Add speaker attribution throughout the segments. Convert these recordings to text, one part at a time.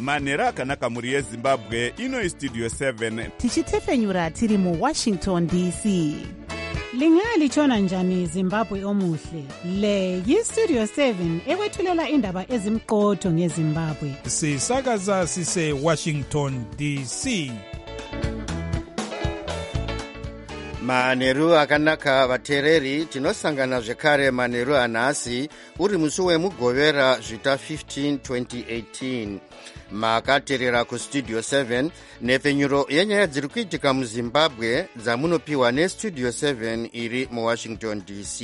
Speaker 1: manheru akanaka mhuri yezimbabwe. Ino istudio 7
Speaker 2: tichitefenyura tiri muwashington dc.
Speaker 3: Lingalitshona njani Zimbabwe omuhle? Le yistudio 7 ekwethulela indaba ezimqotho ngeZimbabwe.
Speaker 4: Sisakaza sise Washington DC.
Speaker 5: Manheru akanaka vatereri, tinosangana zvekare manheru anhasi uri musi wemugovera zvita 15 2018. Makaterera kustudio 7 nhefenyuro yenyaya dziri kuitika muZimbabwe dzamunopiwa nestudio 7 iri muWashington DC.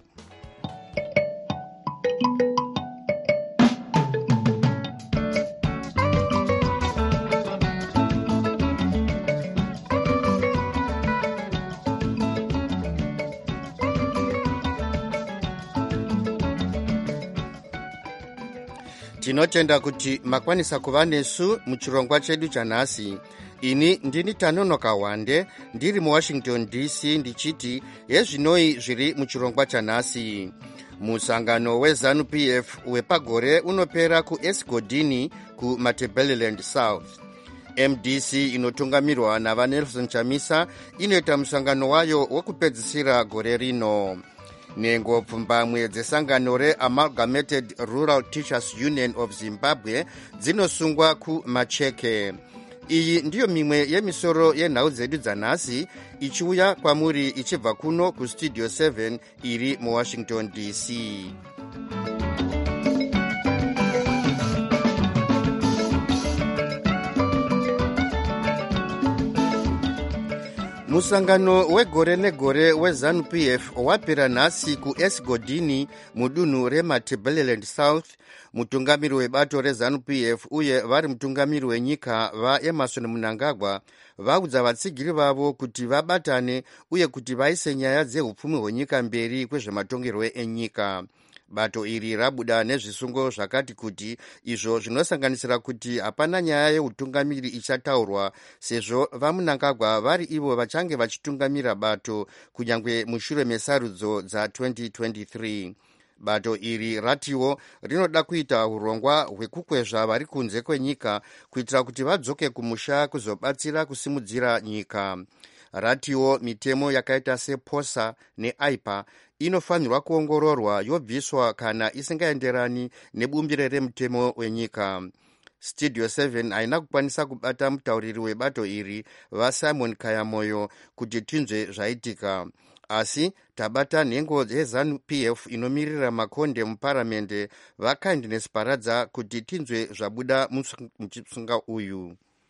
Speaker 5: Tinotenda kuti makwanisa kuva nesu muchirongwa chedu chanhasi. Ini ndini Tanonoka Wande ndiri muWashington DC ndichiti yezvinoi zviri muchirongwa chanhasi. Musangano weZANU-PF wepagore unopera kuEsgodini kuMatabeleland South. MDC inotungamirwa navaNelson Chamisa inoita musangano wayo wekupedzisira gore rino. Nengo pfumbamwe dzesangano reAmalgamated Rural Teachers Union of Zimbabwe dzinosungwa kuMacheke. Iyi ndiyo mimwe yemisoro yenhau dzedu dzanhasi ichiuya kwamuri ichibva kuno kustudio 7 iri muWashington DC. Musangano wegore negore weZANU-PF wapera nhasi kuEsgodini mudunhu reMatabeleland South. Mutungamiri webato reZANU-PF uye vari mutungamiri wenyika vaEmerson Mnangagwa vaudza vatsigiri vavo kuti vabatane uye kuti vaise nyaya dzehupfumi hwenyika mberi kwezvematongerwo enyika. Bato iri rabuda nezvisungo zvakati kuti izvo zvinosanganisira kuti hapana nyaya yeutungamiri ichataurwa sezvo vaMnangagwa vari ivo vachange vachitungamira bato kunyange mushure mesarudzo dza2023. Bato iri ratiwo rinoda kuita urongwa hwekukwezva vari kunze kwenyika kuitira kuti vadzoke kumusha kuzobatsira kusimudzira nyika. Ratiwo mitemo yakaita sePOSA neAIPA inofanirwa kuongororwa yobviswa kana isingaenderani nebumbire remutemo wenyika. Studio 7 haina kukwanisa kubata mutauriri webato iri vaSimon Kayamoyo kuti tinzwe zvaitika. Asi tabata nhengo yeZANU-PF inomirira makonde muparamende vaKindness Paradza kuti tinzwe zvabuda muchisunga uyu.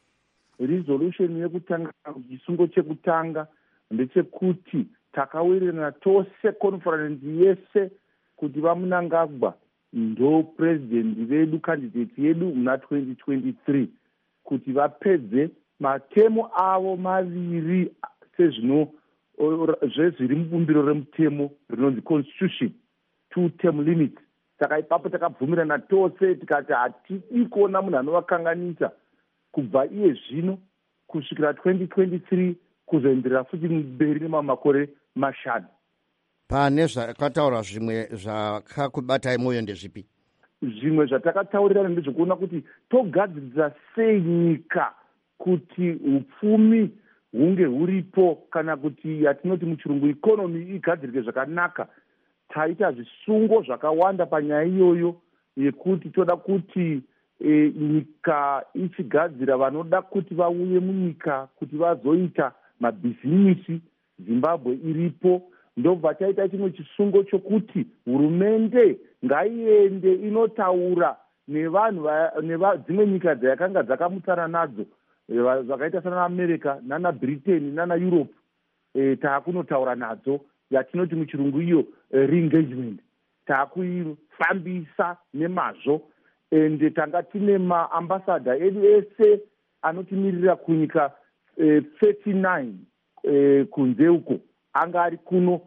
Speaker 6: Resolution yekutanga, chisungo chekutanga ndechekuti takawirirana tose conference yese kuti vaMnangagwa ndo president vedu, candidate yedu muna 2023 kuti vapedze matemo avo maviri sezvino zvezviri mubumbiro remutemo rinonzi constitution, 2-term limit. Saka ipapo takabvumirana tose tikati hatidi kuona munhu anovakanganisa kubva iye zvino kusvikira 2023 kuzoenderera futi mberi nemamakore mashanu.
Speaker 5: Pane zvakataura zvimwe zvakakubatai moyo ndezvipi?
Speaker 6: Zvimwe zvatakataurirana ndezvekuona kuti togadzirisa sei nyika kuti upfumi hunge huripo, kana kuti yatinoti muchirungu ikonomi igadzirike zvakanaka. Taita zvisungo zvakawanda panyaya iyoyo yekuti toda kuti nyika ichigadzira vanoda kuti vauye munyika kuti vazoita mabhizinisi. Zimbabwe iripo. Ndobva taita chimwe chisungo chokuti hurumende ngaiende inotaura nevanhu dzimwe nyika dzayakanga dzakamutsana nadzo zvakaita sana America nana Britain nana Europe. Taakunotaura nadzo yatinoti muchirungu iyo re-engagement. Taakuifambisa nemazvo. Ende tanga tine maambasada edu ese anotimirira kunyika 39 kunze uko anga ari kuno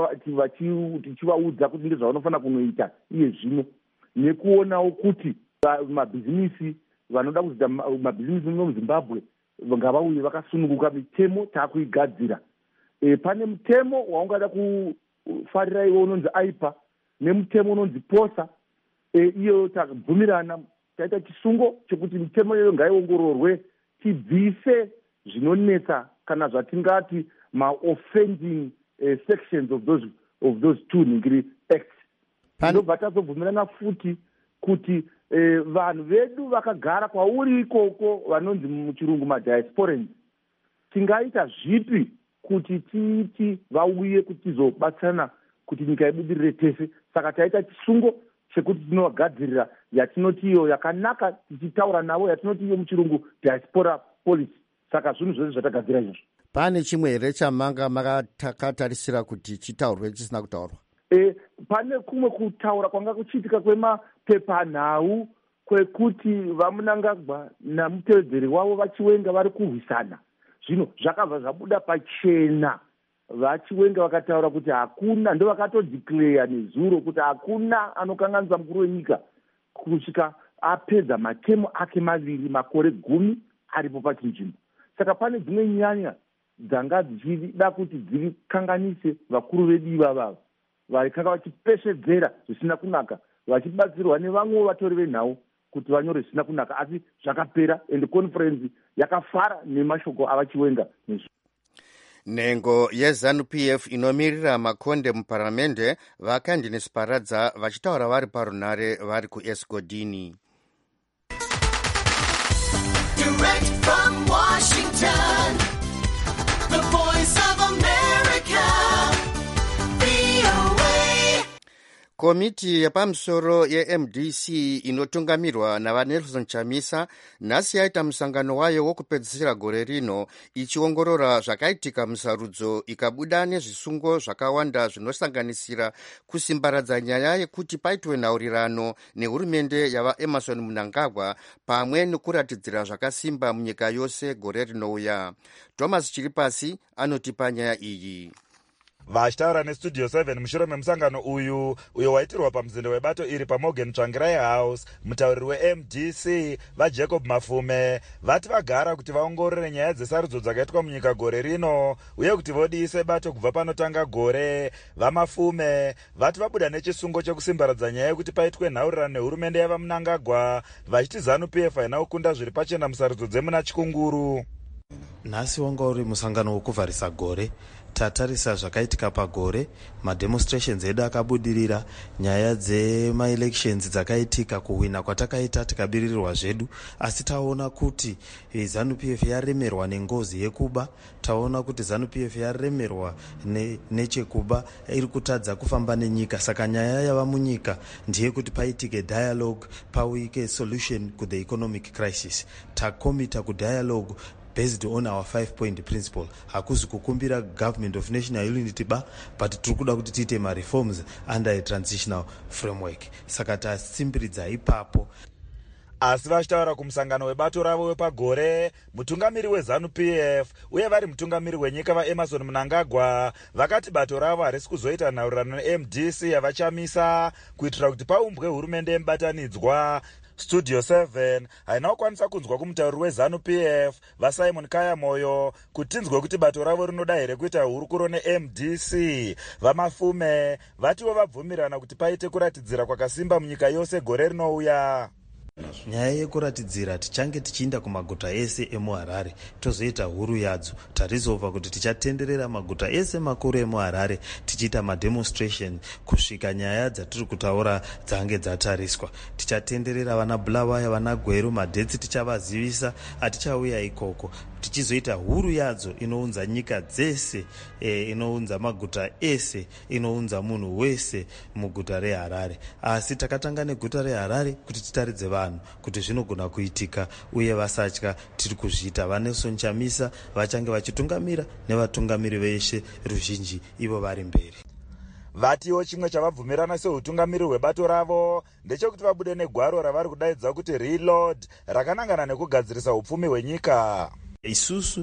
Speaker 6: tichivaudza kuti ndezvavanofanira kunoita iye zvino, nekuonawo kuti mabhizinisi vanoda kuzoita mabhizinisi muno muZimbabwe ngavauye vakasununguka. Mitemo taakuigadzira. Pane mutemo waungada kufarira iwo unonzi AIPA nemutemo unonzi POSA. Iyo takabvumirana taita chisungo chekuti mitemo iyoyo ngaiongororwe, tibvise zvinonetsa kana zvatingati ma-offending sections of those two ningiri acts. Ndobva tazobvumirana futi kuti vanhu vedu vakagara kwauri ikoko vanonzi muchirungu madiasporans, tingaita zvipi kuti tiiti vauye kuti tizobatsirana kuti nyika ibudirire tese. Saka taita chisungo chekuti tinovagadzirira yatinoti iyo yakanaka, tichitaura navo yatinoti iyo muchirungu diaspora policy. Saka zvinhu zvose zvatagadzira izvozvo.
Speaker 5: Pane chimwe here chamanga makatarisira kuti chitaurwe chisina kutaurwa?
Speaker 6: Pane kumwe kutaura kwanga kuchiitika kwemapepanhau kwekuti vamunangagwa namutevedzeri wavo vachiwenga vari kurwisana. Zvino zvakabva zvabuda pachena, vachiwenga vakataura kuti hakuna, ndo vakatodeclare nezuro kuti hakuna anokanganisa mukuru wenyika kusvika apedza matemo ake maviri, makore 10 aripo pachinzvimbo. Saka pane dzimwe nyanya dzanga dzichida kuti dzikanganise vakuru vedu ivava vaikanga vachipeshedzera zvisina kunaka, vachibatsirwa nevamwe vatori venhau kuti vanyore zvisina kunaka, asi zvakapera ende conference yakafara nemashoko avachiwenga.
Speaker 5: Nhengo yeZANU-PF inomirira makonde muparamende vakandinesi paradza vachitaura vari parunare vari kuEsgodini.
Speaker 7: Direct from Washington, the voice of America, VOA.
Speaker 5: Komiti yepamusoro yeMDC inotungamirwa naVanelson Chamisa nhasi yaita musangano wayo wokupedzisira gore rino ichiongorora zvakaitika musarudzo, ikabuda nezvisungo zvakawanda zvinosanganisira kusimbaradza nyaya yekuti paitwe nhaurirano nehurumende yavaEmmerson Mnangagwa pamwe nekuratidzira zvakasimba munyika yose gore rinouya. Thomas Chiripasi anotipa nyaya iyi.
Speaker 8: Vachitaura nestudio 7 mushure memusangano uyo waitirwa pamuzinda webato iri paMorgan Tsvangirai House, mutauriri weMDC vaJacob Mafume vati vagara kuti vaongorore nyaya dzesarudzo dzakaitwa munyika gore rino uye kuti vodise bato kubva panotanga gore. VaMafume vati vabuda nechisungo chekusimbaradza nyaya yekuti paitwe nhaurirano nehurumende yavaMnangagwa, vachiti ZANU-PF haina kukunda zviri pachena musarudzo dzemuna Chikunguru.
Speaker 9: Nhasi wanga uri musangano wokuvharisa gore, tatarisa zvakaitika pagore, mademonstrations edu akabudirira, nyaya dzemaelections dzakaitika, kuhwina kwatakaita tikabirirwa zvedu, asi taona kuti ZANU-PF yaremerwa nengozi yekuba, taona kuti ZANU-PF yaremerwa nechekuba, iri kutadza kufamba nenyika. Saka nyaya yava munyika ndiye kuti paitike dialogue, pauike solution to the economic crisis. Takomita kudialogue based on our 5-point principle. Hakuzi kukumbira government of national unity ba, but turikuda kuti tiite ma-reforms under a transitional framework. Saka tasimbiridza ipapo.
Speaker 8: Asi vachitaura kumusangano webato ravo wepagore, mutungamiri weZANU-PF uye vari mutungamiri wenyika vaEmmerson Mnangagwa vakati bato ravo harisi kuzoita nhaurirano neMDC yavachamisa kuitira kuti paumbwe hurumende yemubatanidzwa. Studio 7 haina kukwanisa kunzwa kumutauriri weZANU-PF vaSimon Kayamoyo kuti tinzwe kuti bato ravo rinoda here kuita hurukuro neMDC. VaMafume vatiwo vabvumirana kuti paite kuratidzira kwakasimba munyika yose gore rinouya.
Speaker 9: Nyaya yekuratidzira tichange tichiinda kumaguta ese emuHarare, tozoita huru yadzo. Tarizova kuti tichatenderera maguta ese makuru emuHarare tichiita mademonstration kusvika nyaya dzatiri kutaura dzange dzatariswa. Tichatenderera vana Bulawayo, vana Gweru, madhetsi tichavazivisa, atichauya ikoko. Tichizoita huru yadzo inounza nyika dzese, inounza maguta ese, inounza munhu wese muguta reHarare. Asi takatanga neguta reHarare kuti titaridze vanhu kuti zvinogona kuitika uye vasatya. Tiri kuzviita. VaNelson Chamisa vachange vachitungamira nevatungamiri veshe ruzhinji ivo vari mberi.
Speaker 8: Vatiwo chimwe chavabvumirana seutungamiri hwebato ravo ndechekuti vabude negwaro ravari kudaidza kuti Reload, rakanangana nekugadzirisa upfumi hwenyika.
Speaker 9: Isusu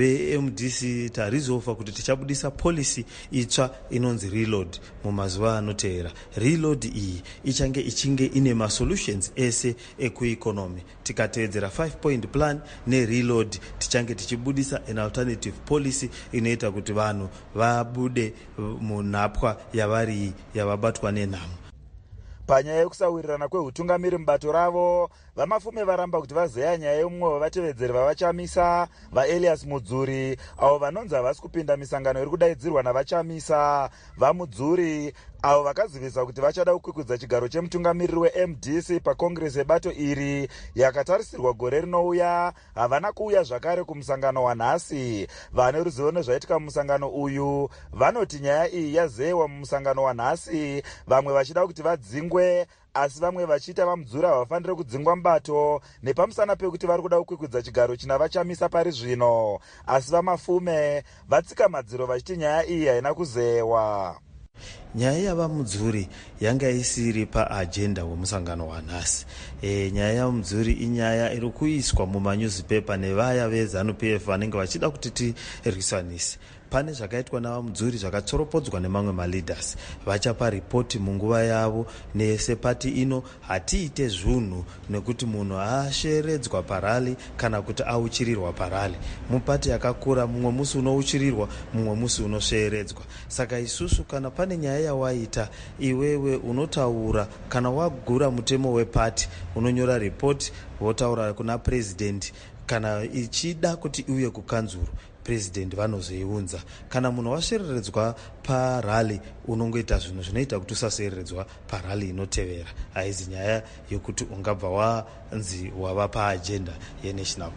Speaker 9: veMDC tarizova kuti tichabudisa policy itsva inonzi Reload mumazuva anoteera. Reload iyi ichinge ine masolutions ese ekueconomy. Tikatevedzera 5-point plan neReload tichange tichibudisa an alternative policy inoita kuti vanhu vabude munhapwa yavari yavabatwa nenhamo.
Speaker 8: Panyaya yekusawirirana kweutungamiri mubato ravo, vamafume varamba kuti vazeya nyaya yeumwe wevatevedzeri vavachamisa vaElias Mudzuri, avo vanonzi havasi kupinda misangano iri kudaidzirwa navachamisa vaMudzuri, avo vakazivisa kuti vachada kukwikwidza chigaro chemutungamiriri weMDC pakongresi yebato iri yakatarisirwa gore rinouya. Havana kuuya zvakare kumusangano wanhasi. Vane ruzivo nezvaitika mumusangano uyu vanoti nyaya iyi yazeyewa mumusangano wanhasi, vamwe vachida kuti vadzingwe, asi vamwe vachiita vaMudzuri havafaniri kudzingwa mubato nepamusana pekuti vari kuda kukwikwidza chigaro china vachamisa pari zvino, asi vamafume vatsika madziro vachiti nyaya iyi haina kuzeyewa.
Speaker 9: Nyaya yavaMudzuri yanga isiri paagenda wemusangano wanhasi. Nyaya yaMudzuri inyaya iri kuiswa mumanyuzipepa nevaya veZANU-PF vanenge vachida kuti tirwisanise. Pane zvakaitwa navaMudzuri zvakatsoropodzwa nemamwe maleaders. Vachapa ripoti munguva yavo. Nese pati ino hatiite zvunhu nekuti munhu asheredzwa parali kana kuti auchirirwa parali. Mupati yakakura, mumwe musi unouchirirwa, mumwe musi unosheredzwa. Saka isusu kana pane nyaya yawaita, iwewe unotaura, kana wagura mutemo wepati unonyora ripoti wotaura kuna president. Kana ichida kuti iuye kukanzuru, president vanozoiunza. Kana munhu washereredzwa parali, unongoita zvinhu zvinoita kuti usasereredzwa parali inotevera. Haizi nyaya yokuti ungabva wanzi wava paagenda yenational.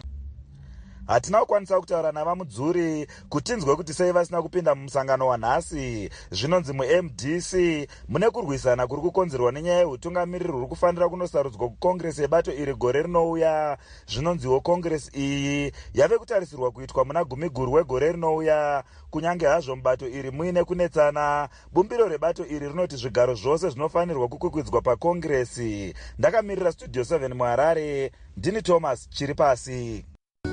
Speaker 8: Hatina kukwanisa kutaura navaMudzuri kutinzwe kuti sei vasina kupinda mumusangano wanhasi. Zvinonzi muMDC mune kurwisana kuri kukonzerwa nenyaya yeutungamiriri huri kufanira kunosarudzwa kukongresi yebato iri gore rinouya. Zvinonziwo kongresi iyi yave kutarisirwa kuitwa muna gumiguru wegore rinouya. Kunyange hazvo mubato iri muine kunetsana, bumbiro rebato iri rinoti zvigaro zvose zvinofanirwa kukwikwidzwa pakongresi. Ndakamirira Studio 7 muHarare, ndini Thomas Chiripasi.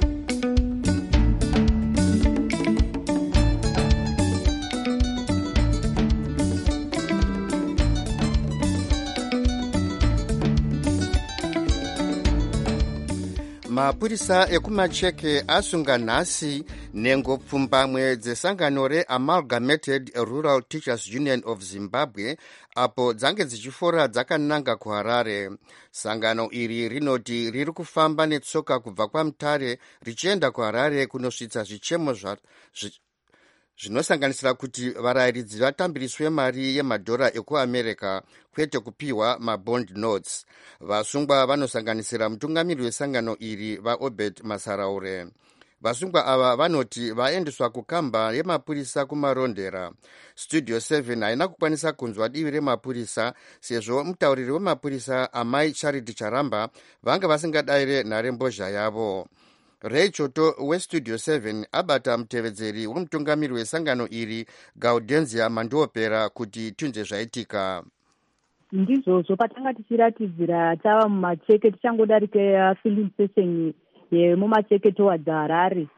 Speaker 5: Mapurisa ekumacheke asunga nhasi nhengo pfumbamwe dzesangano reAmalgamated Rural Teachers Union of Zimbabwe apo dzange dzichifora dzakananga kuHarare. Sangano iri rinoti riri kufamba netsoka kubva kwaMutare richienda kuHarare kunosvitsa zvichemo zvinosanganisira kuti varayiridzi vatambiriswe mari yemadhora ekuAmerica kwete kupiwa mabond notes. Vasungwa vanosanganisira mutungamiri wesangano iri vaObed Masaraure. Vasungwa ava vanoti vaendeswa kukamba yemapurisa kumarondera. Studio 7 haina kukwanisa kunzwa divi remapurisa sezvo mutauriri wemapurisa Amai Charity Charamba vanga vasingadayire nharembozha yavo. Ray Choto weStudio 7 abata mutevedzeri wemutungamiri wesangano iri Gaudenzia Mandopera kuti tunze zvaitika.
Speaker 10: Ndizvozvo patanga tichiratidzira tava mumacheke tichangodarika filling station yemumacheke towards Harare.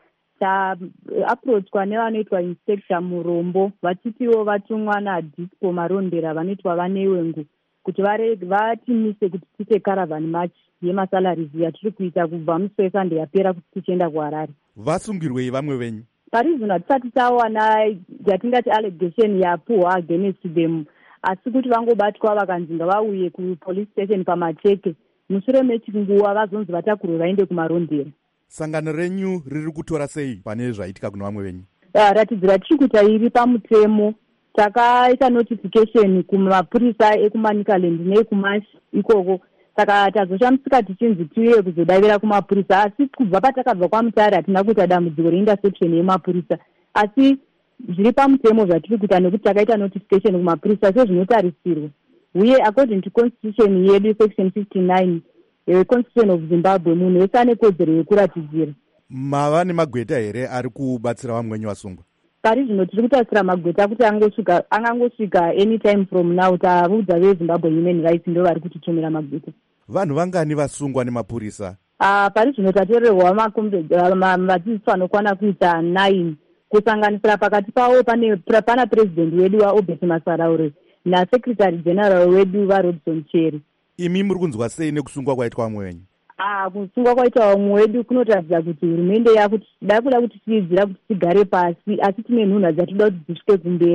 Speaker 10: Approachwa nevanoitwa inspector Murombo vachitiwo vatumwa naDispo Marondera vanoitwa vanewengu kuti vatimise kuti tiite caravan march yemasalaries yatiri kuita kubva musi Sunday yapera kuti tichienda kuHarare.
Speaker 1: Vasungirwei vamwe venyu?
Speaker 10: Parizvino hatisati tawana yatingati allegation yapuhwa against them, asi kuti vangobatwa vakanzi ngavauye kupolice station pamacheke. Mushure mechinguva vazonzi vatakurwe vaende kumarondera.
Speaker 1: Sangano renyu riri kutora sei pane zvaitika kuna vamwe venyu?
Speaker 10: Ratidzira tiri kuita iri pamutemo. Takaita notification kumapurisa ekuManicaland neekuMashi ikoko. Saka tazoshamsika tichinzi tiuye kuzodavira kumapurisa, asi kubva patakabva kwaMutare hatina kuita dambudziko reinterception yemapurisa. Asi zviri pamutemo zvatiri kuita nekuti takaita notification kumapurisa sezvinotarisirwa. Uye according to constitution yedu section 59 Constitution of Zimbabwe, munhu wese ane kodzero yekuratidzira.
Speaker 1: Mava nemagweta here ari kubatsira vamwe venyu vasungwa?
Speaker 10: Pari zvino tiri kutarisira magweta kuti angangosvika anytime from now. Taudza veZimbabwe Human Rights ndo vari kutitumira magweta.
Speaker 1: Vanhu vangani vasungwa nemapurisa?
Speaker 10: Pari zvino tatorerwa vadzidzisi vanokwana kuita 9 kusanganisira pakati pavo pana president wedu vaObed Masaraure nasekretary general wedu vaRobson Cherry.
Speaker 1: Imi muri kunzwa sei nekusungwa kwaitwa vamwe venyu?
Speaker 10: Kusungwa kwaita vamwe wedu kunotaridza kuti hurumende yakuti kuda kuti tiidzira kuti tigare pasi, asi tine nhunha dzatinoda kuti dzisvike kumberi.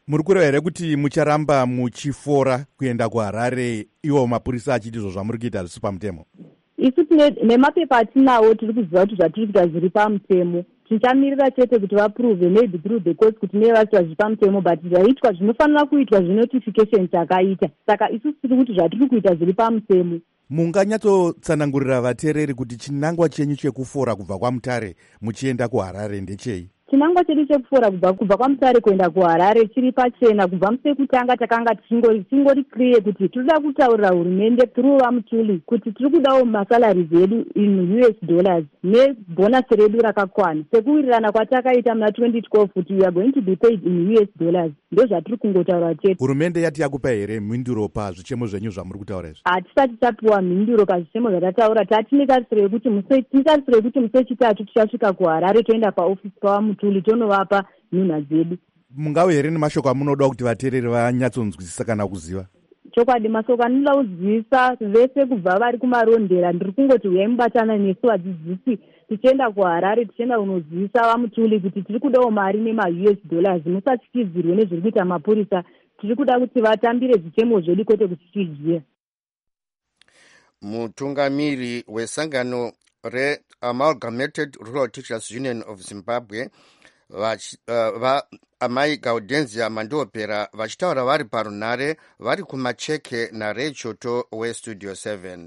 Speaker 1: Muri kureva here kuti mucharamba muchifora kuenda kuHarare iwo mapurisa achiti izvo zvamuri kuita zvisi pamutemo?
Speaker 10: isu nemapepa atinawo tiri kuziva kuti zvatiri kuita zviri pamutemo. Tichamirira chete kuti vaprove maybe through the courts kuti neve vaitwa zviri pamutemo, but zvaitwa zvinofanira kuitwa zvinotification chakaita. Saka isu tiri kuti zvatiri kuita zviri pamutemo.
Speaker 1: Munganyatsotsanangurira vateereri kuti chinangwa chenyu chekufora kubva kwaMutare muchienda kuHarare ndechei?
Speaker 10: Chinangwa chedu chekufora kubva kwaMutare kuenda kuHarare chiri pachena. Kubva musi wekutanga takanga tingori clear kuti tinoda kutaurira hurumende through vaMutuli kuti tiri kudawo masalaries edu in US dollars nebonus redu rakakwana. Sekuwirirana kwatakaita muna 2012 kuti we are going to be paid in US dollars. Ndo zvatiri kungotaura chete.
Speaker 1: Hurumende yati yakupa here mhinduro pazvichemo zvenyu zvamuri kutaura izvi?
Speaker 10: Hatisati tapiwa mhinduro pazvichemo zvatataura. Tatinotarisira yekuti musi wechitatu tichasvika kuHarare toenda paofisi pavaMutuli tonovapa nhunha dzedu.
Speaker 1: Mungave here nemashoko amunoda kuti vateereri vanyatsonzwisisa kana kuziva?
Speaker 10: Chokwadi mashoko anoda kuzivisa vese kubva vari kumarondera ndiri kungoti uyai mubatana nesu vadzidzisi tichienda kuHarare tichienda kunozivisa vaMutuli kuti tiri kudawo mari nema-US dollars. Musatyizirwe nezviri kuita mapurisa. Tiri kuda kuti vatambire zvichemo zvedu kwete kutyizira.
Speaker 5: Mutungamiri wesangano re-Amalgamated Rural Teachers Union of Zimbabwe Amai Gaudenzia Mandopera vachitaura vari parunare vari kumacheke naRay Choto weStudio 7.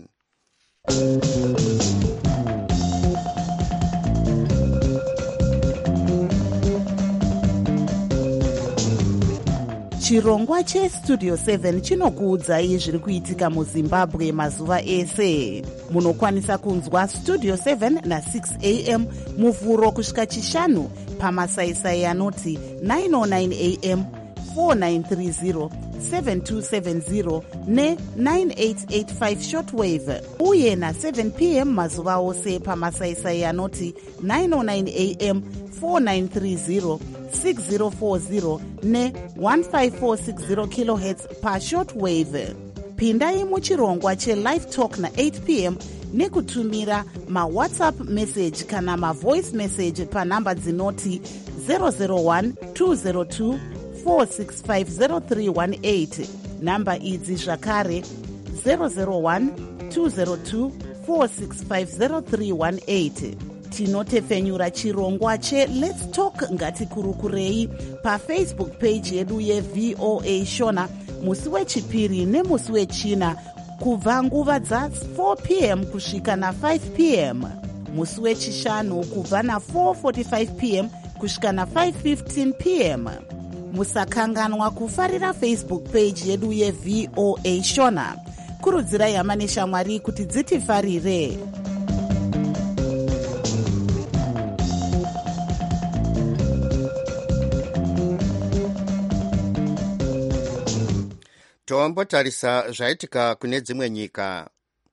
Speaker 2: Chirongwa cheStudio 7 chinokuudzai zviri kuitika muZimbabwe mazuva ese. Munokwanisa kunzwa Studio 7 na6 am muvhuro kusvika chishanu pamasaisai anoti 909 am, 4930, 7270 ne9885 shortwave uye na7 pm mazuva ose pamasaisai anoti 909 am, 4930, 6040 ne15460 kHz pashortwave. Pindai muchirongwa chelive talk na8 pm nekutumira mawhatsapp message kana mavoice message panhamba dzinoti 001 202 4650318. Namba idzi zvakare 001 202 4650318. Tinotepfenyura chirongwa cheLet's Talk ngatikurukurei pafacebook page yedu yeVOA Shona musi wechipiri nemusi wechina kubva nguva dza4 pm kusvika na5 pm, musi wechishanu kubva na4:45 pm kusvika na5:15 pm. Musakanganwa kufarira Facebook page yedu yeVOA Shona. Kurudzirai hama neshamwari kuti dzitifarire.
Speaker 5: Tombotarisa zvaitika kune dzimwe nyika.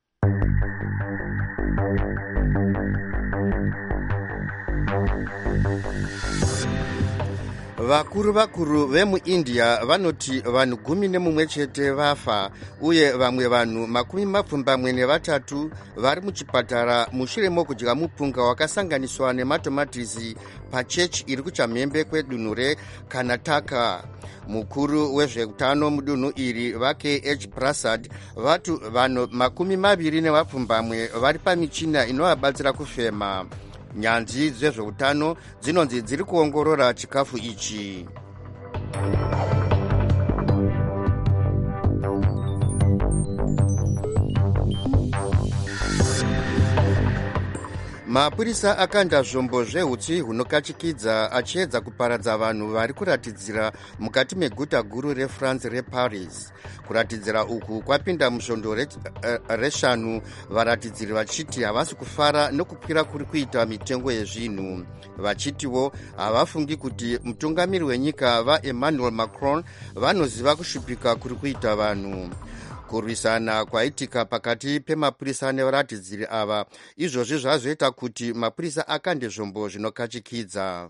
Speaker 5: Vakuru vemuIndia vanoti vanhu 11 chete vafa uye vamwe vanhu 23 vari muchipatara mushure mokudya mupunga wakasanganiswa nematomatisi pachechi iri kuchamhembe kwedunhu reKarnataka. Mukuru wezveutano mudunhu iri VK Prasad vati vanhu 20 vari pamichina inovabatsira kufema. Nyanzvi dzezveutano dzinonzi dziri kuongorora chikafu ichi. Mapurisa akanda zvombo zvehutsi hunokachikidza achiedza kuparadza vanhu vari kuratidzira mukati meguta guru reFrance reParis. Kuratidzira uku kwapinda musvondo reshanu, varatidziri vachiti havasi kufara nokukwira kuri kuita mitengo yezvinhu. Vachitiwo havafungi kuti mutungamiri wenyika vaEmmanuel Macron vanoziva kushupika kuri kuita vanhu. Kurwisana kwaitika pakati pemapurisa nevaratidziri ava izvozvi zvazoita kuti mapurisa akande zvombo zvinokachikidza.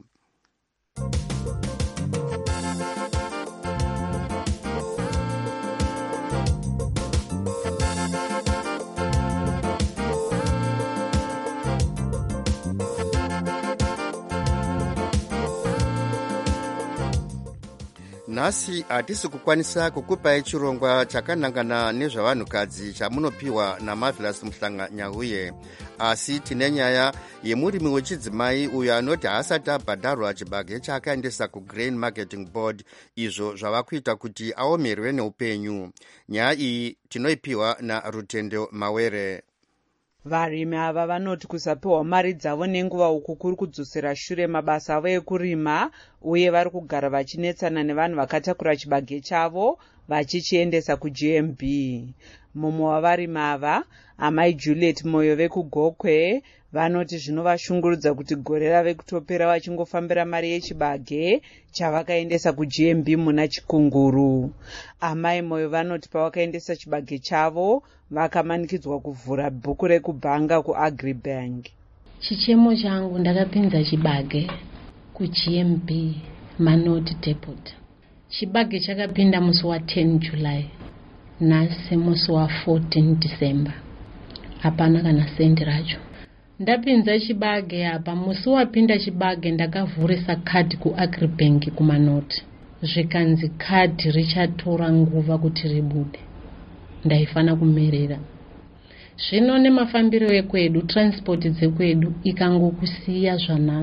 Speaker 5: nhasi hatisi kukwanisa kukupai chirongwa chakanangana nezvavanhukadzi chamunopiwa namarvelous muhlanganyauye, asi tine nyaya yemurimi wechidzimai uyo anoti haasati abhadharwa chibage chaakaendesa kugrain marketing board, izvo zvava kuita kuti aomerwe neupenyu. Nyaya iyi tinoipiwa naRutendo Mawere.
Speaker 11: Varimi ava vanoti kusapiwa mari dzavo nenguva uku kuri kudzosera shure mabasa avo ekurima, uye vari kugara vachinetsana nevanhu vakatakura chibage chavo vachichiendesa kuGMB. Mumwe wavarimi ava, amai Juliet Moyo vekugokwe, vanoti zvinovashungurudza kuti gore rave kutopera vachingofambira mari yechibage chavakaendesa kuGMB muna Chikunguru. Amai Moyo vanoti pavakaendesa chibage chavo vakamanikidzwa kuvhura bhuku rekubhanga kuAgribank.
Speaker 12: Chichemo changu ndakapinza chibage kuGMB Manoti Depot. Chibage chakapinda musi wa 10 July, nhasi musi wa 14 December. Hapana kana sendi racho. Ndapinza chibage apa, musi wapinda chibage ndakavhurisa khadhi kuAgribank kumanoti. Zvikanzi khadhi richatora nguva kuti ribude. Ndaifana kumerera. Zvino nemafambiro ekwedu, transport dzekwedu ikangokusiya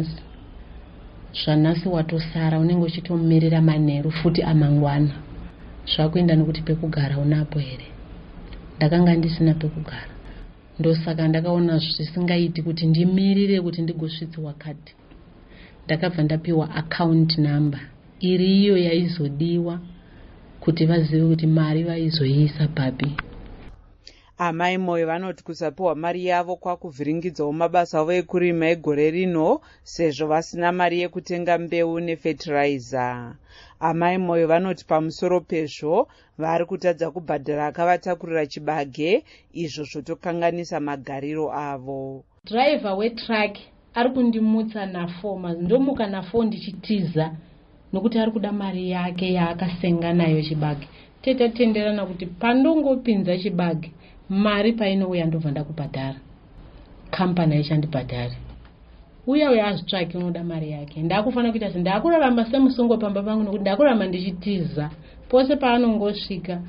Speaker 12: zvanhasi watosara unenge uchitomerera manheru futi amangwana. Zvakuenda nekuti pekugara unapo here. Ndakanga ndisina pekugara. Ndosaka ndakaona zvisingaiti kuti ndimirire kuti ndigosvitsiwa khadhi. Ndakabva ndapiwa account number iriyo yaizodiwa kuti vazive kuti mari vaizoiisa papi.
Speaker 11: Amai Moyo vanoti kusapiwa mari yavo kwakuvhiringidzawo mabasa avo ekurima egore rino sezvo vasina mari yekutenga mbeu nefertilizer. Amai Moyo vanoti pamusoro pezvo vari kutadza kubhadhara akavatakurira chibage, izvo zvotokanganisa magariro avo.
Speaker 12: Driver wetrack ari kundimutsa na4, ndomuka na4 ndichitiza nokuti ari kuda mari yake yaakasenga nayo chibage. Tetatenderana kuti pandongopinza chibage mari painouya ndobva ndakubhadhara, kampani haichandibhadhari. Uya azvitsvaki unoda mari yake. Ndakufana kuita sendakurarama semusungo pamba pangu nokuti ndakurarama ndichitiza pose paanongosvika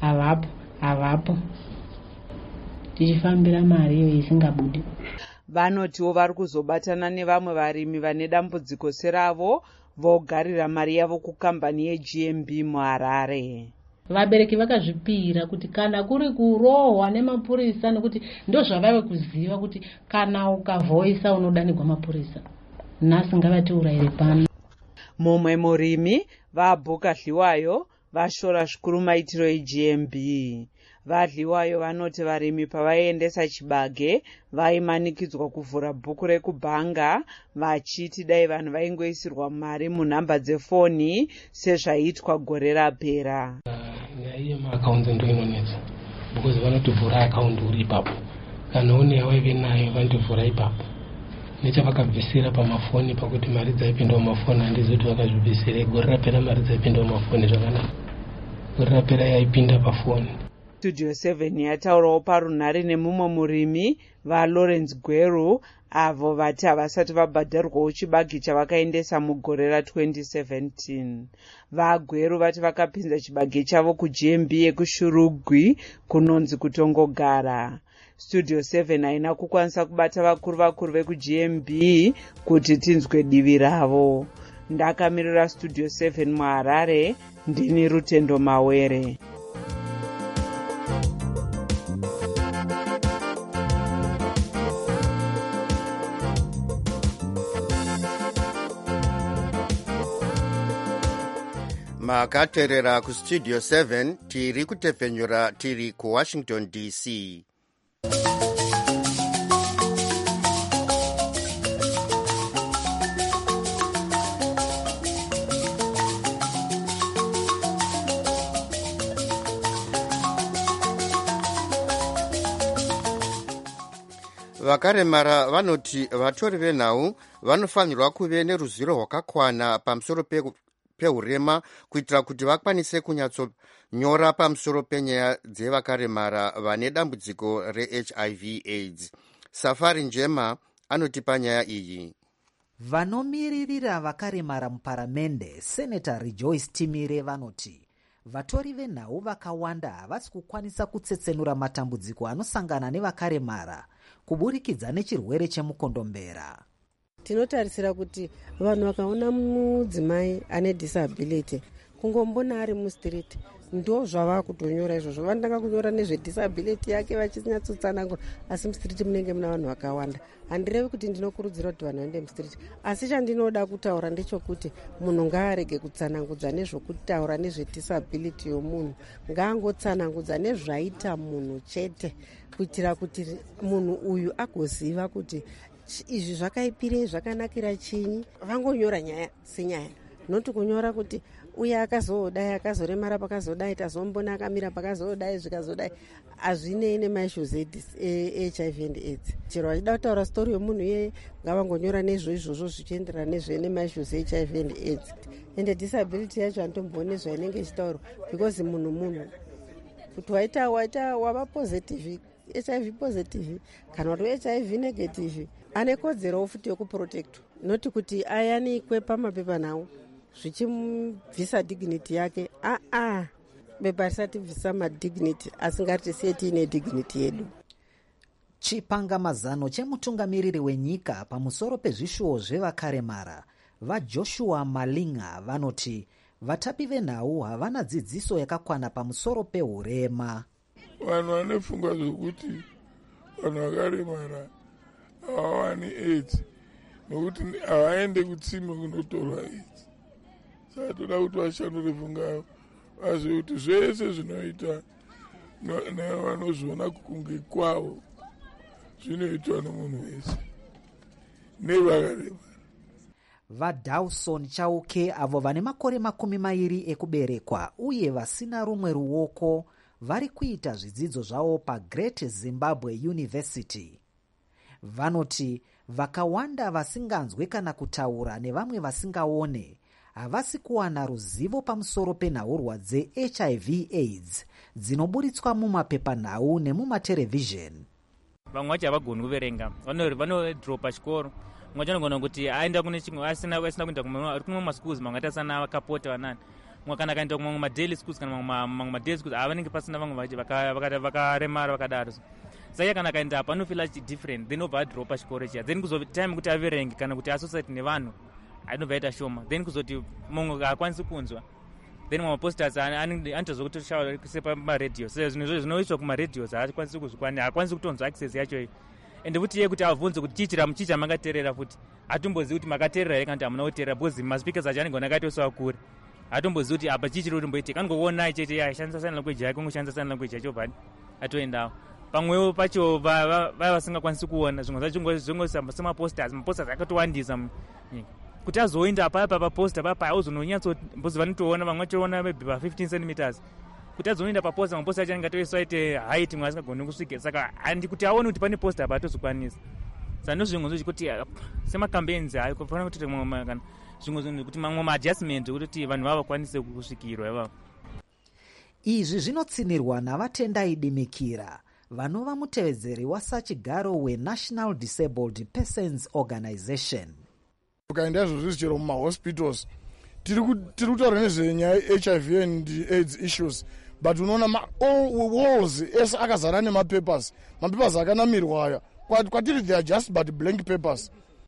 Speaker 12: avapo tichifambira mari iyo isingabudi.
Speaker 11: Vanotiwo vari kuzobatana nevamwe varimi vane dambudziko seravo vogarira mari yavo kukambani yeGMB muHarare.
Speaker 12: Vabereki vakazvipira kuti kana kuri kurohwa nemapurisa, nokuti ndo zvavave kuziva kuti kana ukavhoisa unodanirwa mapurisa. Nhasi ngavatiurayire pano.
Speaker 11: Mumwe murimi vaBhuka Dliwayo vashora zvikuru maitiro eGMB. VaDliwayo vanoti varimi pavaiendesa chibage vaimanikidzwa kuvhura bhuku rekubhanga vachiti dai vanhu vaingoisirwa mari munhamba dzefoni sezvaiitwa gore rapera.
Speaker 13: Nyaya maakaunti ndo inonetsa because vanotivhura akaunti uri ipapo, kana une yawaive nayo vanditovhura ipapo. Nechavakabvisira pamafoni pakuti mari dzaipinda mumafoni handizoti vakazvibvisira. Gore rapera mari dzaipinda mumafoni zvakanaka, gore rapera yaipinda pafoni.
Speaker 11: Studio 7 yataurawo parunhare nemumwe murimi vaLawrence Gweru avo vati havasati vabhadharwawo chibage chavakaendesa mugore ra2017. VaGweru vati vakapinza chibage chavo kuGMB yekuShurugwi kunonzi kutongogara. Studio 7 haina kukwanisa kubata vakuru vekuGMB kuti tinzwe divi ravo. Ndakamirira Studio 7 muHarare, ndini Rutendo Mawere.
Speaker 5: Makaterera kuStudio 7 tiri kutefenyura tiri kuWashington DC. Vakaremara vanoti vatori venhau vanofanirwa kuve neruzivo rwakakwana pamusoro peurema kuitira kuti vakwanise kunyatsonyora pamusoro penyaya dzevakaremara vane dambudziko reHIV/AIDS. Safari Njema anotipa nyaya iyi.
Speaker 14: vanomiririra vakaremara muparamende senata Rejoice Timire vanoti vatori venhau vakawanda havasi kukwanisa kutsetsenura matambudziko anosangana nevakaremara kuburikidza nechirwere chemukondombera.
Speaker 15: Tinotarisira kuti vanhu vakaona mudzimai ane disability kungombona ari mustriti ndo zvava kutonyora izvozvo. Vanotanga kunyora nezvedisability yake vachinyatsotsanangura, asi mustriti munenge muna vanhu vakawanda. Handirevi kuti ndinokurudzira kuti vanhu vaende mustriti, asi chandinoda kutaura ndechokuti munhu ngaarege kutsanangudza nezvokutaura nezvedisability yomunhu, ngaangotsanangudza nezvaita munhu chete, kuitira kuti munhu uyu agoziva kuti izvi zvakaipirei, zvakanakira chinyi. Vangonyora nyaya senyaya, noti kunyora kuti uye akazodai, akazoremara pakazodai, tazombona akamira pakazodai, zvikazodai. Hazvinei nemaissues eHIV and AIDS. Chero vachida kutaura stori yomunhu iye ngavangonyora nezvoizvozvo zvichienderana nemaissues eHIV and AIDS. Ende disability yacho handitomboone zvainenge ichitaurwa, because munhu kuti waita wava positive HIV positive kana kuti HIV negative ane kodzero futi yokuprotect, noti kuti ayanikwe pamapepa nawo zvichimubvisa dignity yake. Bepa risatibvisa madignity, asi ngaritisiye tiine dignity yedu.
Speaker 14: Chipangamazano chemutungamiriri wenyika pamusoro pezvishuwo zvevakaremara vaJoshua Malinga vanoti vatapi venhau havana dzidziso yakakwana pamusoro pehurema.
Speaker 16: Vanhu vane pfungwa zvokuti vanhu vakaremara havawani AIDS nokuti havaende kutsime kunotorwa AIDS. Saka toda kuti vashandure pfungwa yavo, vazive kuti zvese zvinoita nevanozviona kunge kwavo zvinoitwa nemunhu wese nevakaremara.
Speaker 14: VaDawson Chauke avo vane makore 20 ekuberekwa uye vasina rumwe ruoko vari kuita zvidzidzo zvavo paGreat Zimbabwe University. Vanoti vakawanda vasinganzwe kana kutaura nevamwe vasingaone havasi kuwana ruzivo pamusoro penhaurwa dzeHIV AIDS dzinoburitswa mumapepanhau nemumaterevhizheni.
Speaker 17: Vamwe vacho havagoni kuverenga, vanodropa chikoro. Mwacho anogona kuti aenda kune chimwe asina kuenda kumwe maschools, mamwe atasana vakapota vanani. Mwa kana kaenda kumwe madaily schools kana mamwe madaily schools avanenge pasina vamwe vacho vakaremara vakadaro. Saka kana kaenda apa anofila different, then obva adropa chikoro chiya. Then kuzoti time kuti averenge kana kuti associate nevanhu anobva aita shoma. Then kuzoti mumwe haakwanisi kunzwa. Then maposters anotozokutoshaura kusepa pamaredhiyo. Saka zvinhu zvinoiswa kumaredhiyo haakwanisi kuzvikwana, haakwanisi kutonzwa access yacho iyi. Ende kuti iye kuti avhunze kuti chichira muchicha makateerera futi hatombozivi kuti makateerera here kana kuti hamuna kuteerera, because maspikers acho anenge akatoiswa kure. Hatombozivi kuti apa chichiri kuti mboitika, anongoona chete ashandisa sign language yake, ongoshandisa sign language yacho bhani atoendawo. Pamwewo pacho vaya vasingakwanisi kuona zvimwe zvacho zvingosamba semaposters, maposters akatowandisa munyika. Kuti azoenda papa paposta papa auzononyatso mbozi vanotoona vamwe vachoona maybe pa 15 cm. Kuti azoenda paposta maposta acho anenge atoiswa ite height mwe asingagoni kusvika. Saka handi kuti aone kuti pane posta apa atozokwanisa. Saka ndozvimwe zvokuti semacampaigns ayo kufanira kuti kana zvimwe zvinhu kuti mamwe maadjustment kuti vanhu vavakwanise kusvikirwa ivavo.
Speaker 14: Izvi zvinotsinirwa navatendai Dimikira vanova mutevedzeri wasachigaro weNational Disabled Persons Organization.
Speaker 16: Ukaenda izvozvo chero mumahospitals tiri kutaura nezvenyaya HIV and AIDS issues, but unoona walls ese akazara nemapapers akanamirwa aya kwatiri they are just but blank papers.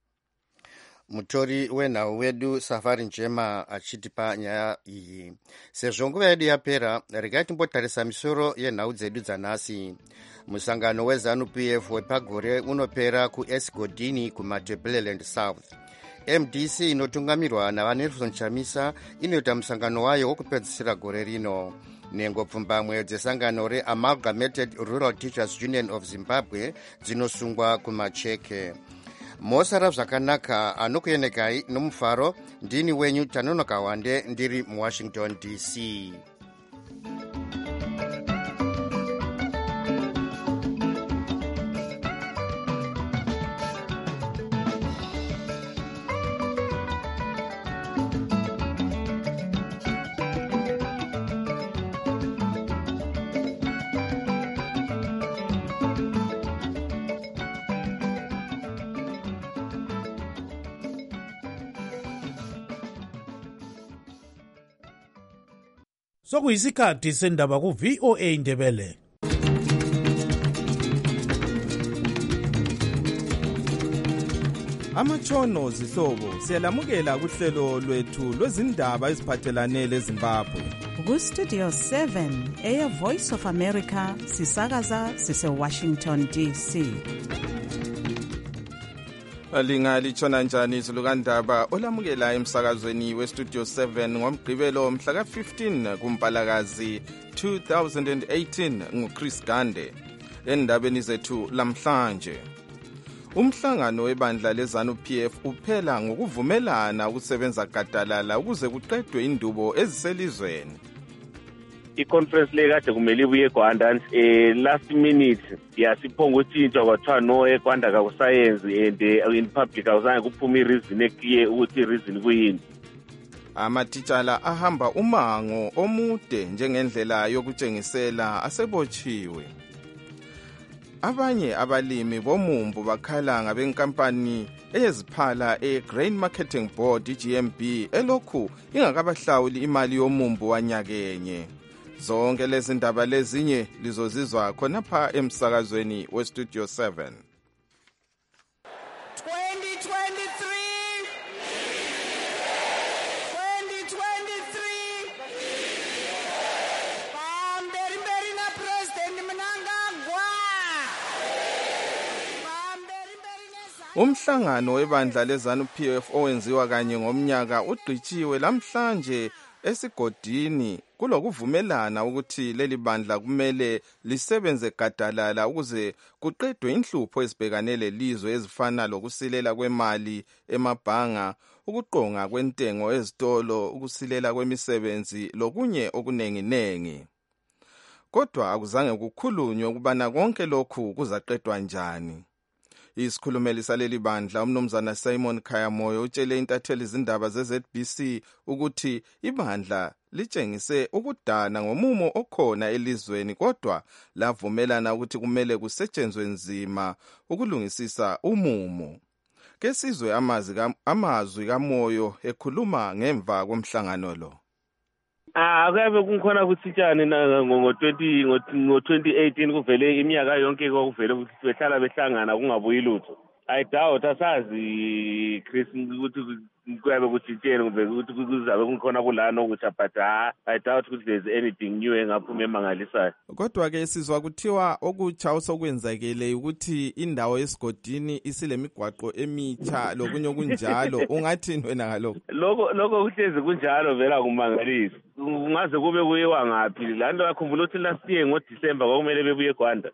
Speaker 5: Mutori wenhau wedu Safari Njema achitipa nyaya iyi. Sezvo nguva yedu yapera, regai timbotarisa misoro yenhau dzedu dzanhasi. Musangano weZANU-PF wepagore unopera kuEsgodini kuMatabeleland South. MDC inotungamirwa naVaNelson Chamisa inoita musangano wayo wokupedzisira gore rino. Nengo pfumbamwe dzesangano reAmalgamated Rural Teachers Union of Zimbabwe dzinosungwa kuMacheke. Mosara zvakanaka, anokuenekai nomufaro. Ndini wenyu Tanonoka Wande ndiri muWashington DC.
Speaker 4: sokuyisikhathi sendaba ku-VOA Indebele.
Speaker 18: Amatshono zihlobo siyalamukela kuhlelo lwethu lwezindaba eziphathelane leZimbabwe.
Speaker 2: Ku-Studio 7 Air Voice of America sisakaza sise-Washington DC.
Speaker 18: Lingalitshona njani izulukandaba olamukela emsakazweni we-Studio 7 ngomgqibelo mhla ka-15 kuMpalakazi 2018 nguChris Gande. Endabeni zethu lamhlanje, umhlangano webandla leZANU-PF uphela ngokuvumelana ukusebenza gadalala ukuze kuqedwe indubo eziselizweni.
Speaker 19: I-conference le kade kumele ibuye eGwanda last minute yasiphonga utshintshwa kwathiwa no eGwanda kakusayenzi and in public awuzange kuphume i-reason eclear ukuthi i-reason kuyini.
Speaker 18: Amatitshala ahamba umango omude njengendlela yokutshengisela asebotshiwe. Abanye abalimi bomumbu bakhala ngabenkampani eyeziphala eGrain Marketing Board iGMB elokhu ingakabahlawuli imali yomumbu wanyakenye. Zonke lezi ndaba lezinye lizozizwa khonapha emsakazweni weStudio 7.
Speaker 7: 2023 Pamberi na President Mnangagwa.
Speaker 18: Umhlangano webandla leZANU-PF owenziwa kanye ngomnyaka ugqitshiwe lamhlanje esigodini kulokuvumelana ukuthi leli bandla kumele lisebenze gadalala ukuze kuqedwe inhlupho ezibhekane lelizwe ezifana lokusilela kwemali emabhanga, ukuqonga kwentengo ezitolo, ukusilela kwemisebenzi lokunye okunenginengi. Kodwa akuzange kukhulunywe ukubana konke lokhu kuzaqedwa njani. Isikhulumeli saleli bandla umnumzana Simon Khayamoyo utshele intatheli izindaba ze-ZBC ukuthi ibandla litshengise ukudana ngomumo okhona elizweni kodwa lavumelana ukuthi kumele kusetshenzwe nzima ukulungisisa umumo. Kesizwe amazwi kaMoyo ekhuluma ngemva komhlangano lo.
Speaker 19: Akabe kunkhona kuthitshane ngo-2018 kuvele iminyaka yonke kwakuvele ukuthi behlala behlangana kungabuyi lutho. I doubt asazi Chris ukuthi kuyabe kuthitshene kumbe ukuthi kuzabe kunkhona kulana okutsha but I doubt ukuthi there's anything new engaphuma emangalisayo.
Speaker 18: Kodwa ke sizwa kuthiwa okutsha osokwenzakele ukuthi indawo yesigodini isilemigwaqo emitsha lokunye okunjalo. Ungathini wena ngalokho?
Speaker 19: Lokho kuhlezi kunjalo vela kumangalisa. Ungaze kube kuyiwa ngaphi? Lanto yakhumbula ukuthi last year ngoDecember kwakumele bebuye eGwanda.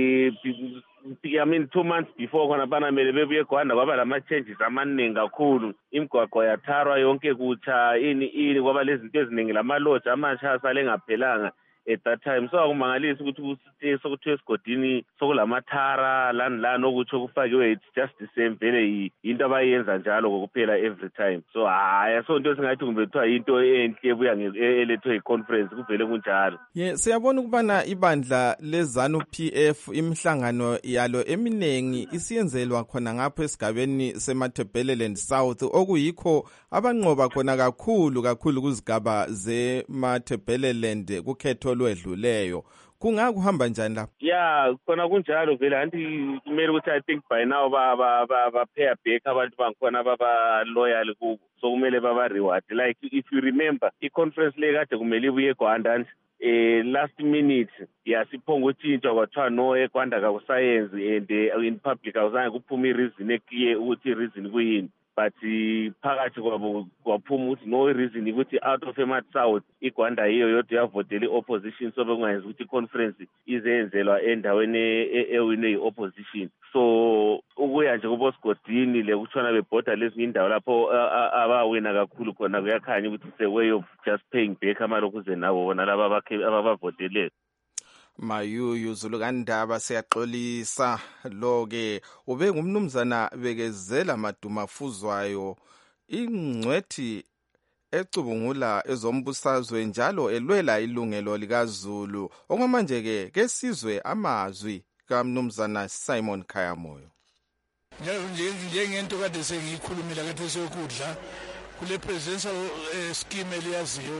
Speaker 19: I mean 2 months before khona banamele bebuye eGwanda kwaba lama-changes amaningi kakhulu. Imigwaqo yatharwa yonke kutsha ini kwaba lezinto eziningi lama-lodge amasha asale ngaphelanga at that time. So akumangalisi ukuthi sokuthiwa esigodini sokulamathara lani okutsho kufakiwe it's just the same vele into abayenza njalo kokuphela every time. So sonto singathi kumbe kuthiwa into enhle ebuya elethwe yi-conference kuvele kunjalo.
Speaker 18: Siyabona ukubana ibandla leZANU-PF imihlangano yalo eminengi isiyenzelwa khona ngapho esigabeni seMatabeleland South okuyikho abanqoba khona kakhulu kuzigaba zeMatabeleland kukhetho lwedluleyo. Kungakuhamba njani lapho?
Speaker 19: Yeah, khona kunjalo vele anti kumele ukuthi I think by now ba pay back abantu bangikhona baba loyal kubo. So kumele baba reward. Like if you remember i-conference le kade kumele ibuye eGwanda last minute yasiphonga utshintshwa kwathiwa no eGwanda kakusayenzi and in public awuzange kuphume i-reason eclear ukuthi i-reason kuyini. But phakathi kwabo kwaphuma ukuthi no reason ukuthi out of eMatsouth iGwanda yiyo yodwa yavotela i-opposition so bekungayenzi ukuthi i-conference izenzelwa endaweni ewine i-opposition. So ukuya nje kubosigodini le kutshona bebhoda lezinye indawo lapho abawina kakhulu khona kuyakhanya ukuthi it's a way of just paying back amalokhuze nabo bona laba abavotele.
Speaker 18: Mayuyu zulukandaba siyaxolisa lo-ke ube ngumnumzana Bekezela Madumafuzwayo ingcwethi ecubungula ezombusazwe njalo elwela ilungelo likaZulu. Okwamanje-ke kesizwe amazwi kaMnumzana Simon Khayamoyo.
Speaker 20: Njengento kade sengiyikhulumile kade sokudla kule presidential scheme eliyaziyo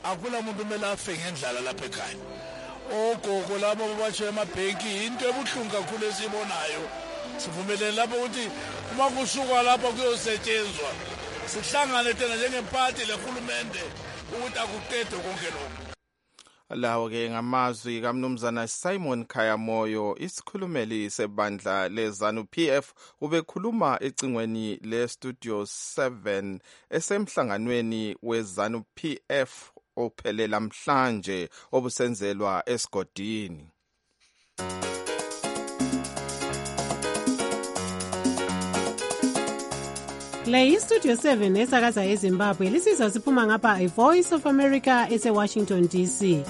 Speaker 20: akula muntu kumele afe ngendlala lapha ekhaya. Ogogo labo babasho emabhenki into ebuhlungu kakhulu esibonayo. Sivumelene lapho ukuthi uma kusuka lapha kuyosetshenzwa sihlangane thina njengemphathi lehulumende ukuthi akuqedwe konke lokho.
Speaker 18: Lawo ke ngamazwi kaMnumzana Simon Khayamoyo, isikhulumeli sebandla leZANU PF, ubekhuluma ecingweni leStudio 7 esemhlanganweni weZANU PF ophelela mhlanje obusenzelwa esigodini.
Speaker 3: Le iStudio 7 esakaza eZimbabwe lisizwa siphuma ngapha iVoice of America eseWashington DC.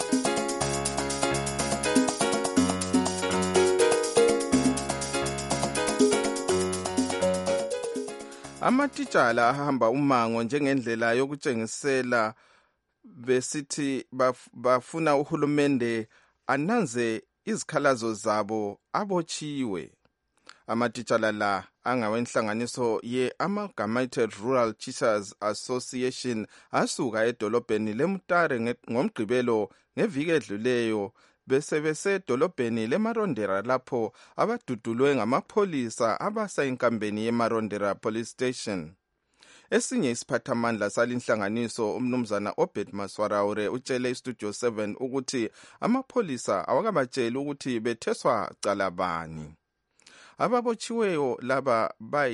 Speaker 18: Amatitshala ahamba umango njengendlela yokutshengisela besithi bafuna uhulumende ananze izikhalazo zabo abotshiwe. Amatitshala la angawenhlanganiso ye-Amalgamated Rural Teachers Association asuka edolobheni leMutare ngomgqibelo ngeviki edluleyo besebesedolobheni leMarondera lapho abadudulwe ngamapholisa abasa enkambeni yeMarondera Police Station. Esinye isiphathamandla salinhlanganiso umnumzana Obed Maswaraure utshele iStudio 7 ukuthi amapholisa awakabatsheli ukuthi betheswa calabani. Ababotshiweyo laba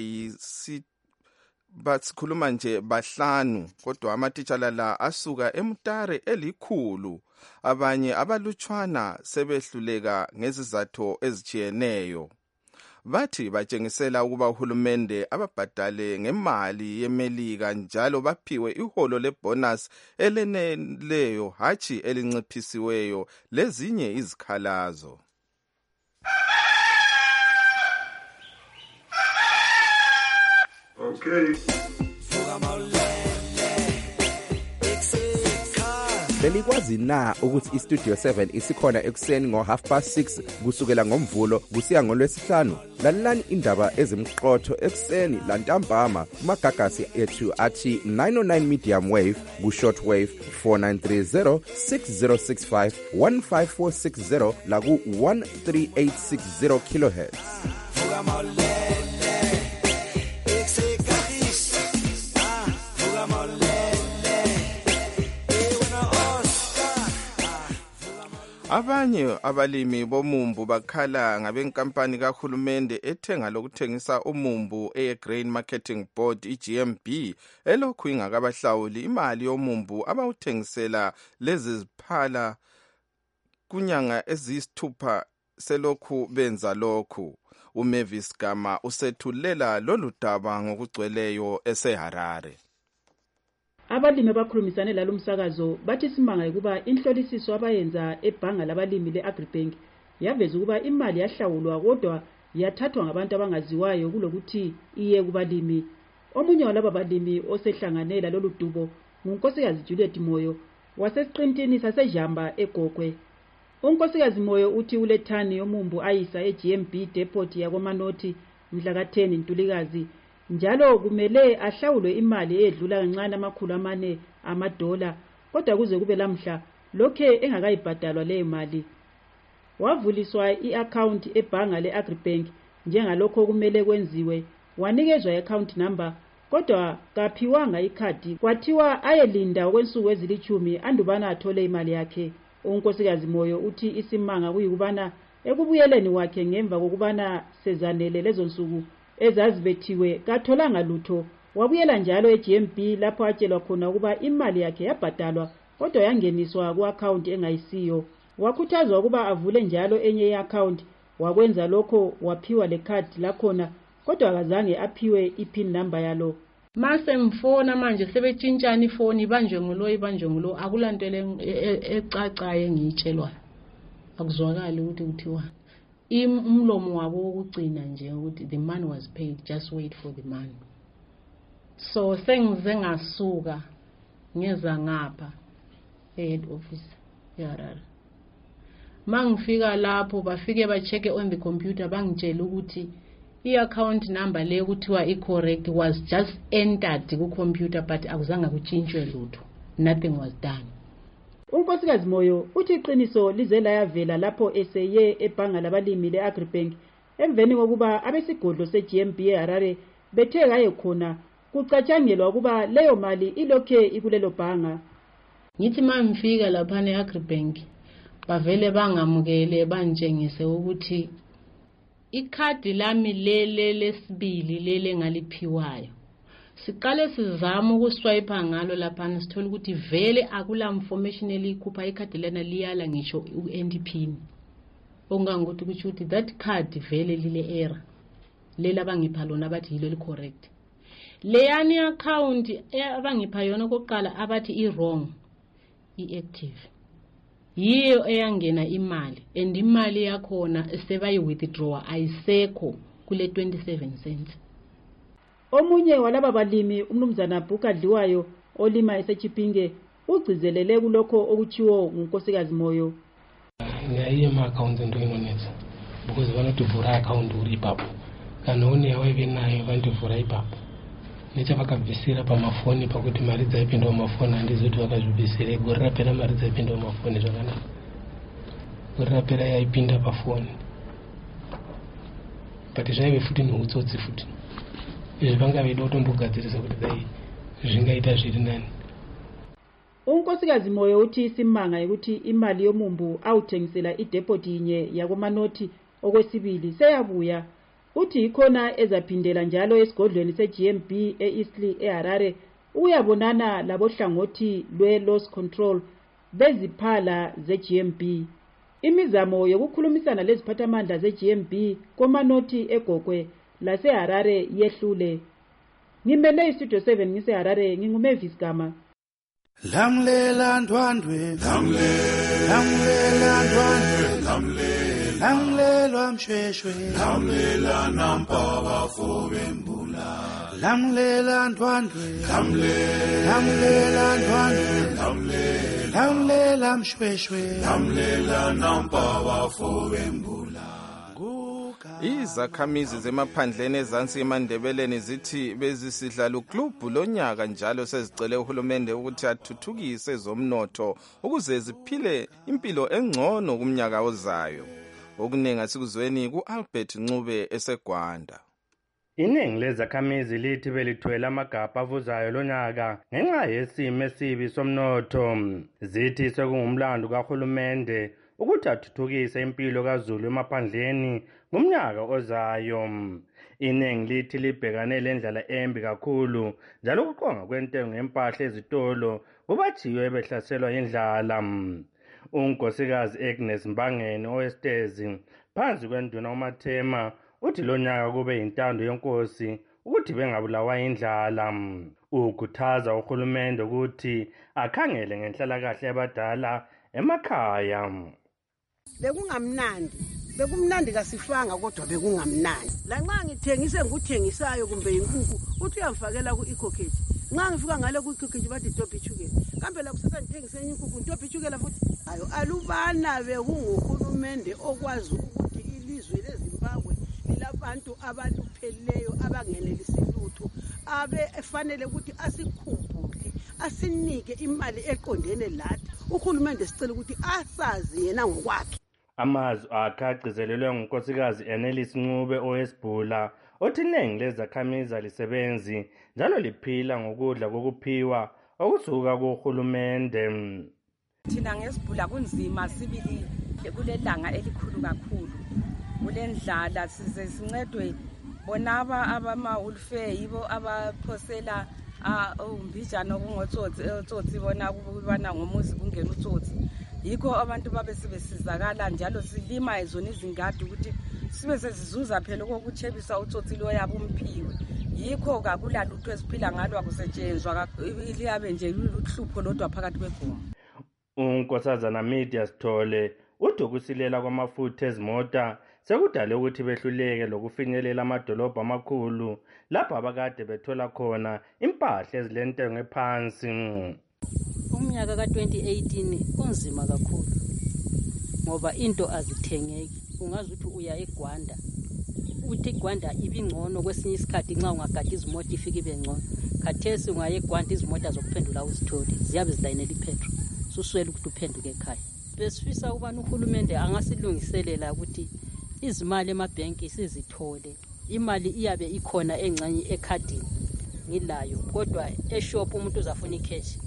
Speaker 18: basikhuluma nje bahlanu, kodwa amatitshala la asuka eMutare elikhulu. Abanye abalutshwana sebehluleka ngezizathu ezijiyeneyo. Bathi batshengisela ukuba uhulumende ababhadale ngemali yemelika njalo baphiwe iholo lebonus eleneleyo hatshi elinciphisiweyo lezinye izikhalazo.
Speaker 21: Okay. Belikwazi na ukuthi iStudio 7 isikhona ekuseni ngo6:30 kusukela ngomvulo kusiya ngolwesihlanu? Lalelani indaba ezimqotho ekuseni lantambama kumagagasi ethu athi 909 medium wave ku-shortwave 4930 6065 15460 la ku-13860 kilohertz.
Speaker 18: Abanye abalimi bomumbu bakhala ngabenkampani kahulumende ethenga lokuthengisa umumbu eGrain Marketing Board iGMB elokhu ingakabahlawuli imali yomumbu abawuthengisela lezi ziphala kunyanga eziyisithupha selokhu benza lokhu. uMavis Gama usethulela lolu daba ngokugcweleyo eseHarare.
Speaker 22: Abalimi abakhulumisane lalomsakazo bathi simanga ukuba inhlolisiso abayenza ebhanga labalimi leAgribank yaveza ukuba imali yahlawulwa kodwa yathathwa ngabantu abangaziwayo kulokuthi iye kubalimi. Omunye walabo balimi osehlanganela lolu dubo ngunkosikazi Juliet Moyo wasesiqintini sasejamba eGogwe. Unkosikazi Moyo uthi ulethani yomumbu ayisa eGMB depot yakoManoti mhla ka-10 Ntulikazi. Njalo kumele ahlawulwe imali edlula kancane $400 kodwa kuze kube lamhla lokhe engakayibhadalwa leyo mali. Wavuliswa i-account ebhanga leAgribank njengalokho kumele kwenziwe, wanikezwa i-account number kodwa kaphiwanga ikhadi, kwathiwa ayelinda okwensuku ezilithumi andubana athole imali yakhe. Unkosikazi Moyo uthi isimanga kuyikubana ekubuyeleni wakhe ngemva kokubana sezanele lezo nsuku ezazibethiwe katholanga lutho. Wabuyela njalo eGMB lapho atshelwa khona ukuba imali yakhe yabhadalwa kodwa yangeniswa ku-account engayisiyo. Wakhuthazwa ukuba avule njalo enye i-account, wakwenza lokho waphiwa lekhadi lakhona kodwa akazange aphiwe ipin number yalo.
Speaker 12: Mase mfona manje sebetshintshana ifoni ibanjwe ngulo akulanto ecacayo engiyitshelwayo. Akuzwakali ukuthi kuthiwa umlomo wabo wokugcina nje ukuthi the man was paid, just wait for the man. So sengize ngasuka ngeza ngapha head office eHarare. Mangifika lapho bafike bacheke on the computer bangitshela ukuthi i-account number leyo kuthiwa i-correct was just entered ku computer but akuzange kutshintshwe lutho. nothing was done.
Speaker 22: unkosikazi Moyo uthi iqiniso lize layavela lapho eseye ebhanga labalimi le-Agribank emveni kokuba abesigodlo se-GMB eHarare bethe kaye khona kucatshangelwa ukuba leyo mali ilokhe ikulelo bhanga.
Speaker 12: Ngithi mangifika lapha ne-Agribank bavele bangamukele banjengise ukuthi ikhadi lami lele lesibili lele ngaliphiwayo siqale sizama ukuswipe ngalo lapha sithola ukuthi vele akula information elikhupha ikhadi lena liyala ngisho uNDP ongangokuthi kusho ukuthi that card vele lile error lela bangipha lona abathi yilo li correct leyani account abangipha yona kokuqala abathi i wrong i-active yiyo eyangena imali and imali yakhona sebayi withdraw ayisekho kule 27 cents.
Speaker 22: Omunye walaba balimi umnumzana Bukadliwayo olima eseChipinge ugcizelele kulokho okuchiwo ngunkosikazi Moyo.
Speaker 13: Ngiyaye ama-accounts into inonetsa because vanotovhura account uri ipapo kana une waive nayo vanotovhura ipapo necha vakabvisira pamafoni pakuti mari dzaipinda mumafoni handizoti vakazvibvisira gore rapera mari dzaipinda mumafoni zvakanaka gore rapera yaipinda pafoni but zvaive futi neutsotsi futi izvi vanga veida kutombogadzirisa kuti dai zvingaita zviri nani.
Speaker 22: unkosikazi Moyo uthi isimanga ukuthi imali yomumbu awuthengisela idepot inye yakomanoti okwesibili seyabuya uthi ikhona ezaphindela njalo esigodlweni se-GMB e-Eastleigh eHarare uyabonana labohlangothi lwe-loss control beziphala ze-GMB. Imizamo yokukhulumisana leziphathamandla ze-GMB komanoti egogwe laseHarare yehlule. Ngimele istudio 7 ngiseHarare nginguMavis Gama.
Speaker 6: Lamlela ndwandwe lamlela ndwandwe lamlelwa mshweshwe lamlela nampa bafobembula lamlela ndwandwe lamlela ndwandwe lamlela mshweshwe lamlela nampa bafobembula.
Speaker 18: Izakhamizi zemaphandleni ezansi eMandebeleni zithi bezisidlala uklubhu lonyaka njalo sezicele uhulumende ukuthi athuthukise ezomnotho ukuze ziphile impilo engcono kumnyaka ozayo. Okuningi asikuzweni ku-Albert Ncube eseGwanda.
Speaker 9: Iningi lezakhamizi lithi belithwele amagabha avuzayo lonyaka ngenxa yesimo esibi somnotho. Zithi sekungumlando kahulumende ukuthi athuthukise impilo kaZulu emaphandleni ngomnyaka ozayo. Iningi lithi libhekane lendlela embi kakhulu njalo ukuqonga kwentengo yempahla ezitolo kubajiwe behlaselwa indlala. Unkosikazi Agnes Mbangeni owestezi phansi kwenduna uMathema uthi lonyaka kube yintando yenkosi ukuthi bengabulawa indlala. Ukhuthaza uhulumende ukuthi akhangele ngenhlalakahle yabadala emakhaya.
Speaker 23: Bekumnandi kasifanga kodwa bekungamnandi. La nxa ngithengise nguthengisayo kumbe inkukhu uthi uyamfakela ku-EcoCage. Nxa ngifika ngale ku-EcoCage bathi Dobhi Chukela. Kambe la kusasa ngithengise inkukhu Dobhi Chukela futhi. Hayo alubana bekunguhulumende okwazi ukuthi ilizwe leZimbabwe lilabantu abalupheleyo abangenelisi lutho efanele ukuthi asikhumbule asinike imali eqondene lathi. Uhulumende sicela ukuthi asazi yena ngokwakhe.
Speaker 9: Amazwi akagcizelelwe ngunkosikazi Enelis Ncube owesibhula othi iningi lezakhamizi lisebenzi njalo liphila ngokudla kokuphiwa okusuka kuhulumende.
Speaker 24: Thina ngesibhula kunzima sibili kulelanga elikhulu kakhulu kulendlala size sincedwe bonaba abama-welfare yibo abaphosela umbijana kungotsotsi bona kubana ngomuzi kungena utsotsi. Yikho abantu babe sebesizakala njalo silima ezona izingadi ukuthi sibe sezizuza phela okokuchebisa utsotsi lo yabo umphiwe. Yikho kakula lutho esiphila ngalo akusetshenzwa liyabe nje luhlupho lodwa phakathi kwegoma.
Speaker 9: Unkosazana Media Sithole uthi ukusilela kwamafutha ezimota sekudale ukuthi behluleke lokufinyelela amadolobha amakhulu lapho abakade bethola khona impahla ezilentengo ephansi.
Speaker 25: Umnyaka ka-2018 unzima kakhulu ngoba into azithengeki. Ungazi ukuthi uya eGwanda uthi Gwanda ibingcono kwesinye isikhathi nxa ungagada izimoto ifike ibe ngcono. Khathesi ungaye eGwanda izimoto zokuphendula uzithole ziyabe zilayinela ipetrol. Suswela ukuthi uphenduke ekhaya. Besifisa ukubana uhulumende angasilungiselela ukuthi izimali emabhenki sizithole. Imali iyabe ikhona encane ekhadini ngilayo kodwa eshop umuntu uzafuna icash.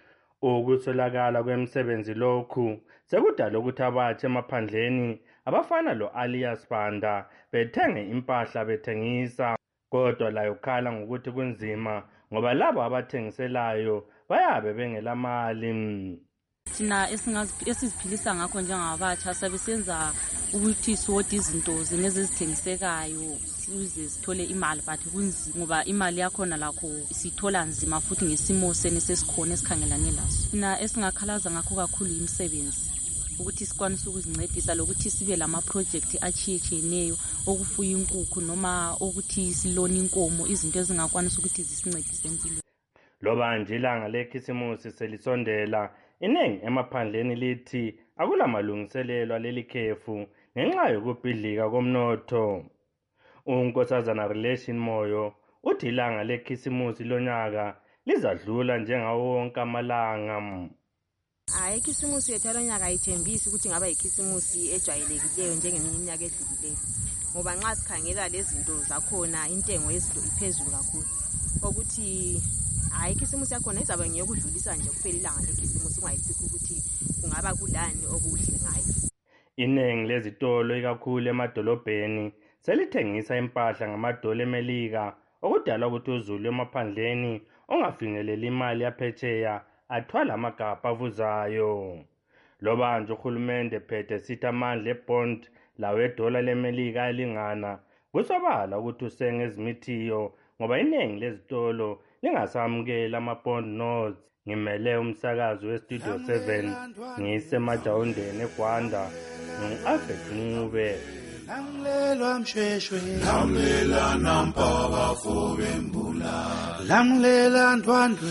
Speaker 9: Ukutholakala kwemisebenzi lokhu sekudala ukuthi abatsha emaphandleni abafana lo-Alias Banda bethenge impahla bethengisa, kodwa layo khala ngokuthi kunzima ngoba labo abathengiselayo bayabe bengelamali.
Speaker 1: Thina esiziphilisa ngakho njengabatsha sabe senza ukuthi siwode izinto zinezizithengisekayo size sithole imali, but kunzima ngoba imali yakhona lakho sithola nzima futhi ngesimo sene sesikhona esikhangelane laso. Thina esingakhalaza ngakho kakhulu imisebenzi ukuthi sikwanise ukuzincedisa lokuthi sibe lama-project achiyechiyeneyo okufuya inkukhu noma ukuthi silone inkomo, izinto ezingakwanisa ukuthi zisincedise empilweni.
Speaker 9: Loba nje ilanga lekhisimusi selisondela, iningi emaphandleni lithi akulamalungiselelo aleli khefu ngenxa yokubhidlika komnotho. Unkosazana Relation Moyo uthi ilanga lekhisimusi lonyaka lizadlula njengawo wonke amalanga.
Speaker 8: Hayi, ikhisimusi yethu lonyaka ayithembisi ukuthi ngaba ikhisimusi ejwayelekileyo njengeminye iminyaka edlulileyo, ngoba nxa sikhangela lezi zinto zakhona intengo yezinto iphezulu kakhulu, ukuthi hayi ikhisimusi yakhona izaba ngeyokudlulisa nje kuphela ilanga lekhisimusi, kungayisikho ukuthi kungaba kulani okuhle ngayo.
Speaker 9: Iningi lezitolo ikakhulu emadolobheni selithengisa impahla ngamadola emelika, okudala ukuthi uzulu emaphandleni ongafinyelela imali yaphetsheya athwala amagabha avuzayo. Loba nje uhulumende phethe sithi amandla ebond lawo edola lemelika alingana, kusobala ukuthi usenge ezimithiyo ngoba iningi lezitolo lingasamukela ama-bond notes. Ngimele umsakazi weStudio 7 ngisemajawundeni eGwanda, ngu-Alfred Ncube.
Speaker 6: Lamlelwa mshweshwe, lamlela nampaba fobembula, lamlela ndwandwe,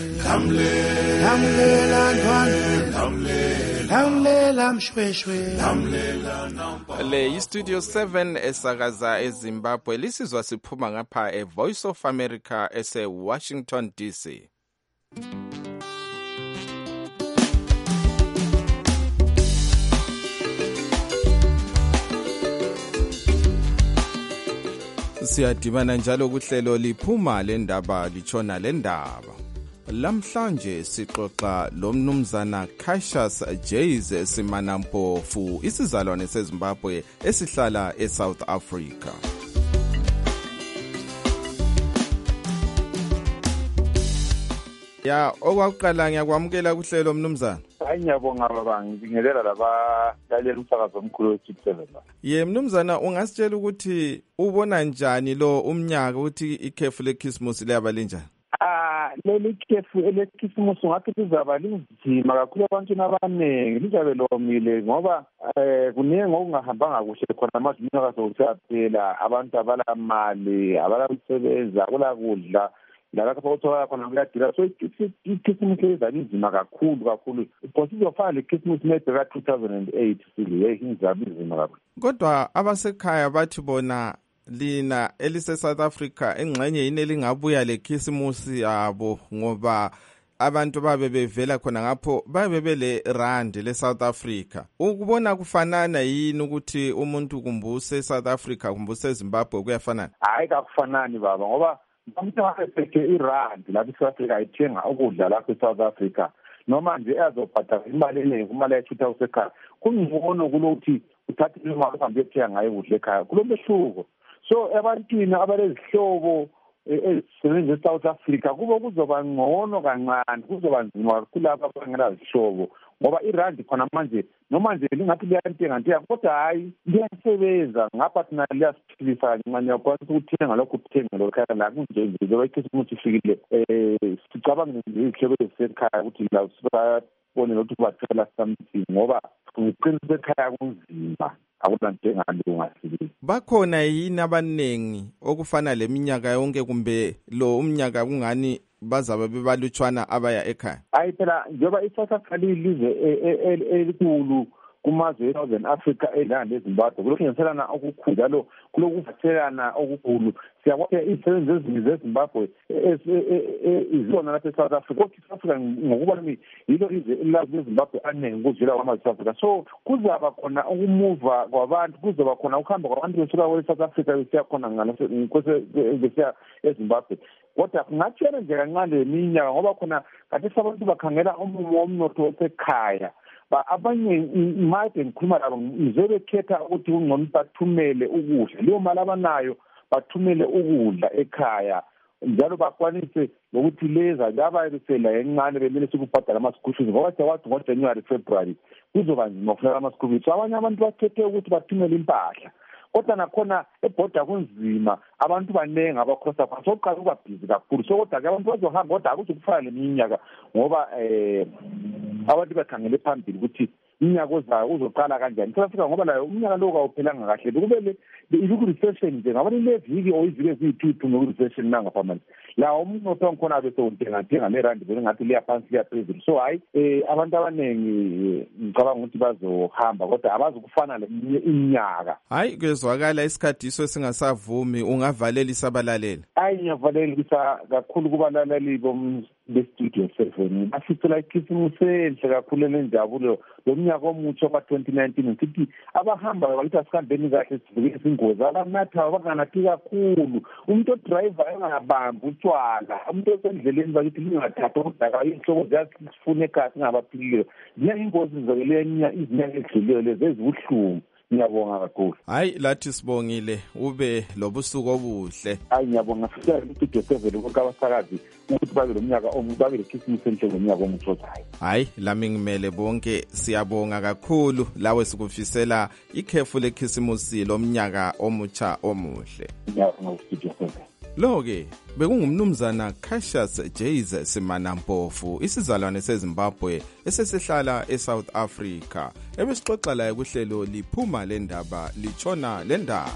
Speaker 6: lamlela ndwandwe, lamlela mshweshwe, lamlela nampaba.
Speaker 18: Le iStudio 7 esakaza eZimbabwe lisizwa siphuma ngapha eVoice of America ese-Washington DC. Siyadibana njalo kuhlelo liphuma lendaba litshona lendaba. Lamhlanje sixoxa lomnumzana Cassius Jays Simanampofu, isizalwane seZimbabwe esihlala eSouth Africa. Ya okwakuqala ngiyakwamukela kuhlelo mnumzana.
Speaker 10: Hayi ngiyabonga baba, ngibingelela labalaleli umsakazo omkhulu we-7.
Speaker 18: Ye mnumzana, ungasitshela ukuthi ubona njani lo umnyaka ukuthi ikhefu lekhisimusi liyaba linjani?
Speaker 10: Leli khefu elekhisimusi ngathi lizaba linzima kakhulu ebantwini abaningi, lizabe lomile ngoba kuningi okungahambanga kuhle khona amazwe umnyaka sewusaphela, abantu abalamali, abalamsebenzi, akulakudla. Lapho uthola khona kuyadira, so ikhisimusi lizaba linzima kakhulu. Sizofana lekhisimusi mebheka 2008 sile inzaba inzima kakhulu.
Speaker 18: Kodwa abasekhaya bathi bona lina elise-South Africa engxenye yini elingabuya lekhisimusi yabo ngoba abantu babe bevela khona ngapho babe bele rand le-South Africa. Ukubona kufanana yini ukuthi umuntu kumbuse South Africa kumbuse Zimbabwe kuyafanana?
Speaker 10: Hayi kakufanani baba, ngoba umuntu wayephethe irand lapho eSouth Africa ithenga ukudla lapho eSouth Africa noma nje azobhadala imali eningi kumali ayithutha kusekhaya, kungcono kulokuthi uthathe imali uhambe uyothenga ngayo ukudla ekhaya, kulomehluko. So ebantwini abalezihlobo ezisebenza eSouth Africa kuzoba ngcono kancane, kuzoba nzima kakhulu abangela zihlobo ngoba irandi khona manje noma nje lingathi liyantenga kodwa hayi liyasebenza ngapha thina liyasiphilisa kancane, yakwazi ukuthenga lokho ukuthenga lokhaya la kunje nje ikhisimusi ifikile. Sicabanga nje izihlobo ezisekhaya ukuthi la sibabone ukuthi bathela something ngoba uqinisile ekhaya kunzima, akulantenga lungasibili.
Speaker 18: Bakhona yini abaningi okufana leminyaka yonke kumbe lo umnyaka kungani bazabe bebalutshwana abaya ekhaya?
Speaker 10: Hayi phela njengoba iSouth Africa lilizwe elikhulu kumazwe e-Southern Africa elana leZimbabwe kulokhengiselana okukhulu njalo kulokuvathelana okukhulu siyabona izisebenzi eziningi zeZimbabwe izona lapha eSouth Africa kodwa iSouth Africa ngokuba yilo izwe elazi leZimbabwe aningi kuzwela kwamazwe eSouth Africa so kuzaba khona ukumuva kwabantu kuzaba khona ukuhamba kwabantu besuka kwe-South Africa besiya khona besiya eZimbabwe kodwa kungatshela nje kancane leminyaka ngoba khona kathi abantu bakhangela umumo womnotho osekhaya abanye manje ngikhuluma labo ngizobekhetha ukuthi ungcono bathumele ukudla leyo mali abanayo bathumele ukudla ekhaya njalo bakwanise ukuthi leza labayisela encane bemele sikubhadala amasikhushini ngoba siyawathi ngoJanuary February kuzoba nzima ukufaka amasikhushini so abanye abantu bakhethe ukuthi bathumele impahla kodwa nakhona ebhoda kunzima abantu banenge abakhosa phansi sokuqala kuba busy kakhulu so kodwa ke abantu bazohamba kodwa akuzokufana leminyaka ngoba abantu bakhangele phambili ukuthi iminyaka ozayo uzoqala kanjani South Africa ngoba layo umnyaka lo kawuphelanga kahle bekubele iku-recession nje ngabona leviki or iviki eziyithuthu ngoku-recession nangaphambili la umnotho onkhona bese untenga nerandi vele ngathi liyaphansi liyaphezulu so hayi abantu abaningi ngicabanga ukuthi bazohamba kodwa abazokufana leminye iminyaka
Speaker 18: hayi kezwakala isikhathi iso singasavumi ungavalela isabalaleli
Speaker 10: hayi ngiyavalelisa kakhulu kubalaleli bestudio 7 basicela ikhisimusi enhle kakhulu lenjabulo lomnyaka omutsha ka-2019 ngithi abahamba bakithi asikambeni kahle sivikele izingozi abanatha banganathi kakhulu umuntu odriver engabambi utshwala umuntu osendleleni bakithi lingathatha ukudaka inhloko ziyasifuna ekhaya singabaphilileyo ziningi ingozi zizokele izinyanga ezidlulileyo lezi ezibuhlungu ngiyabonga kakhulu
Speaker 18: hayi lathi sibongile ube lobusuku obuhle
Speaker 10: hayi ngiyabonga futhi istudio 7 konke abasakazi ukuthi babe lomnyaka babe lekhisimusi enhle ngomnyaka omutsha ozayo
Speaker 18: hayi lami ngimele bonke siyabonga kakhulu lawe sikufisela ikhefu lekhisimusi lomnyaka omutsha omuhle
Speaker 10: ngiyabonga istudio 7
Speaker 18: lo-ke bekungumnumzana Cassius Jays Simanampofu isizalwane seZimbabwe esesihlala eSouth Africa ebesixoxa laye kuhlelo liphuma lendaba litshona lendaba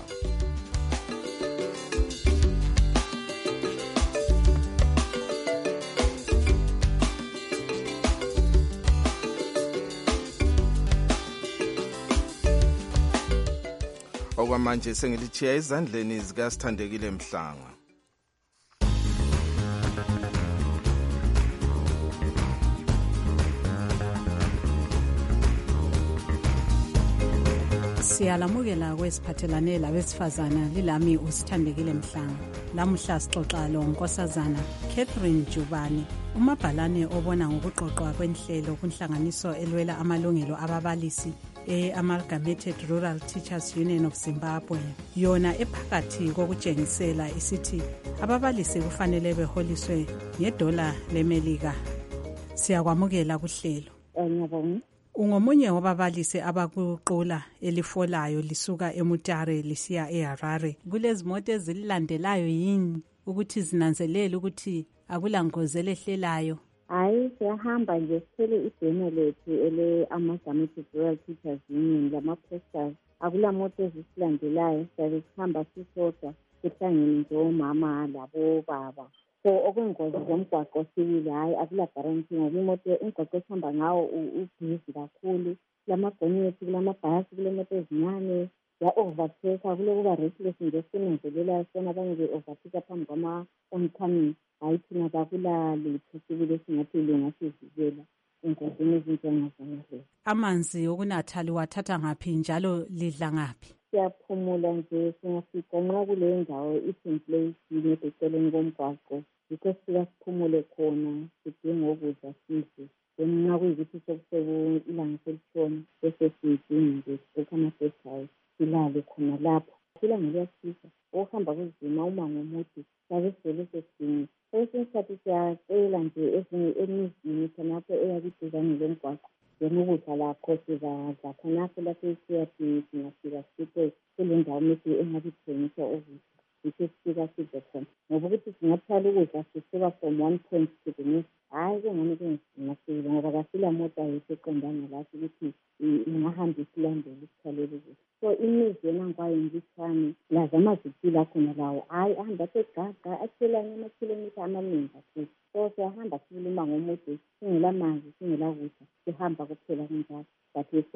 Speaker 18: okwamanje sengilithiya ezandleni zikaSithandekile Mhlanga
Speaker 2: Siyalamukela kwesiphathelane labesifazana lilami uSithandekile Mhlanga. Lamuhla sixoxa lo nkosazana Catherine Jubane, umabhalane obona ngokuqoqwa kwenhlelo kunhlanganiso elwela amalungelo ababalisi Amalgamated Rural Teachers Union of Zimbabwe. Yona ephakathi kokutshengisela isithi ababalisi kufanele beholiswe $1 leMelika. Siyakwamukela kuhlelo.
Speaker 11: Ngiyabonga.
Speaker 2: Ungomunye wababalisi abakuqula elifolayo lisuka eMutare lisiya eHarare. Kulezimoto ezililandelayo yini ukuthi zinanzelele ukuthi akulangozi elehlelayo?
Speaker 11: Hayi siyahamba nje sithele ibhene lethu ele-Amalgamated Rural Teachers Union lama-posters. Akulamoto ezisilandelayo siyabe sihamba sisodwa sihlangene nje omama labobaba. So okwengozi zomgwaqo sibili hayi akula guarantee ngoba imoto umgwaqo esihamba ngawo ubhizi kakhulu kulamagonyeti kulamabhasi kulemoto ezincane ya-overtake kulokuba restless nje sinanzelelayo sona abanye be-overtake phambi kwama-oncoming hayi thina kakula lutho sibili esingathi lungasivikela engozini ezinjengazonalezo.
Speaker 2: Amanzi okunatha liwathatha ngaphi njalo lidla ngaphi?
Speaker 11: Siyaphumula nje singafika nxa kuleyo ndawo i-template eceleni komgwaqo yikho sifika siphumule khona sidinga ukudla sidle then nxa kuyikuthi ilanga selitshona bese siyidinga nje sibhekha ama-guest house silale khona lapho. Ilanga liyasisa ukuhamba kuzima umango omude sabe sivele sesidinga kwesinye isikhathi siyacela nje emizini khonapho eyabiduzane lomgwaqo then ukudla lakho sizadla khonapho lapho siyafika siphe kule ndawo mese engabithengisa ukudla yikho sifika sidle khona ngoba ukuthi singathwala ukudla sisuka from one point to the next hayi kungani kungasikile ngoba kasila mota yethu eqondana lapho ukuthi ingahamba isilandela isithalele ukudla. So imizi yena ngwayo ngifani lazama zipila khona lawo hayi ahamba segaga athelanye amakhilomitha amaningi kakhulu. So siyahamba sibuluma ngomude singela manzi singela kudla sihamba kuphela kanjalo but we solve our own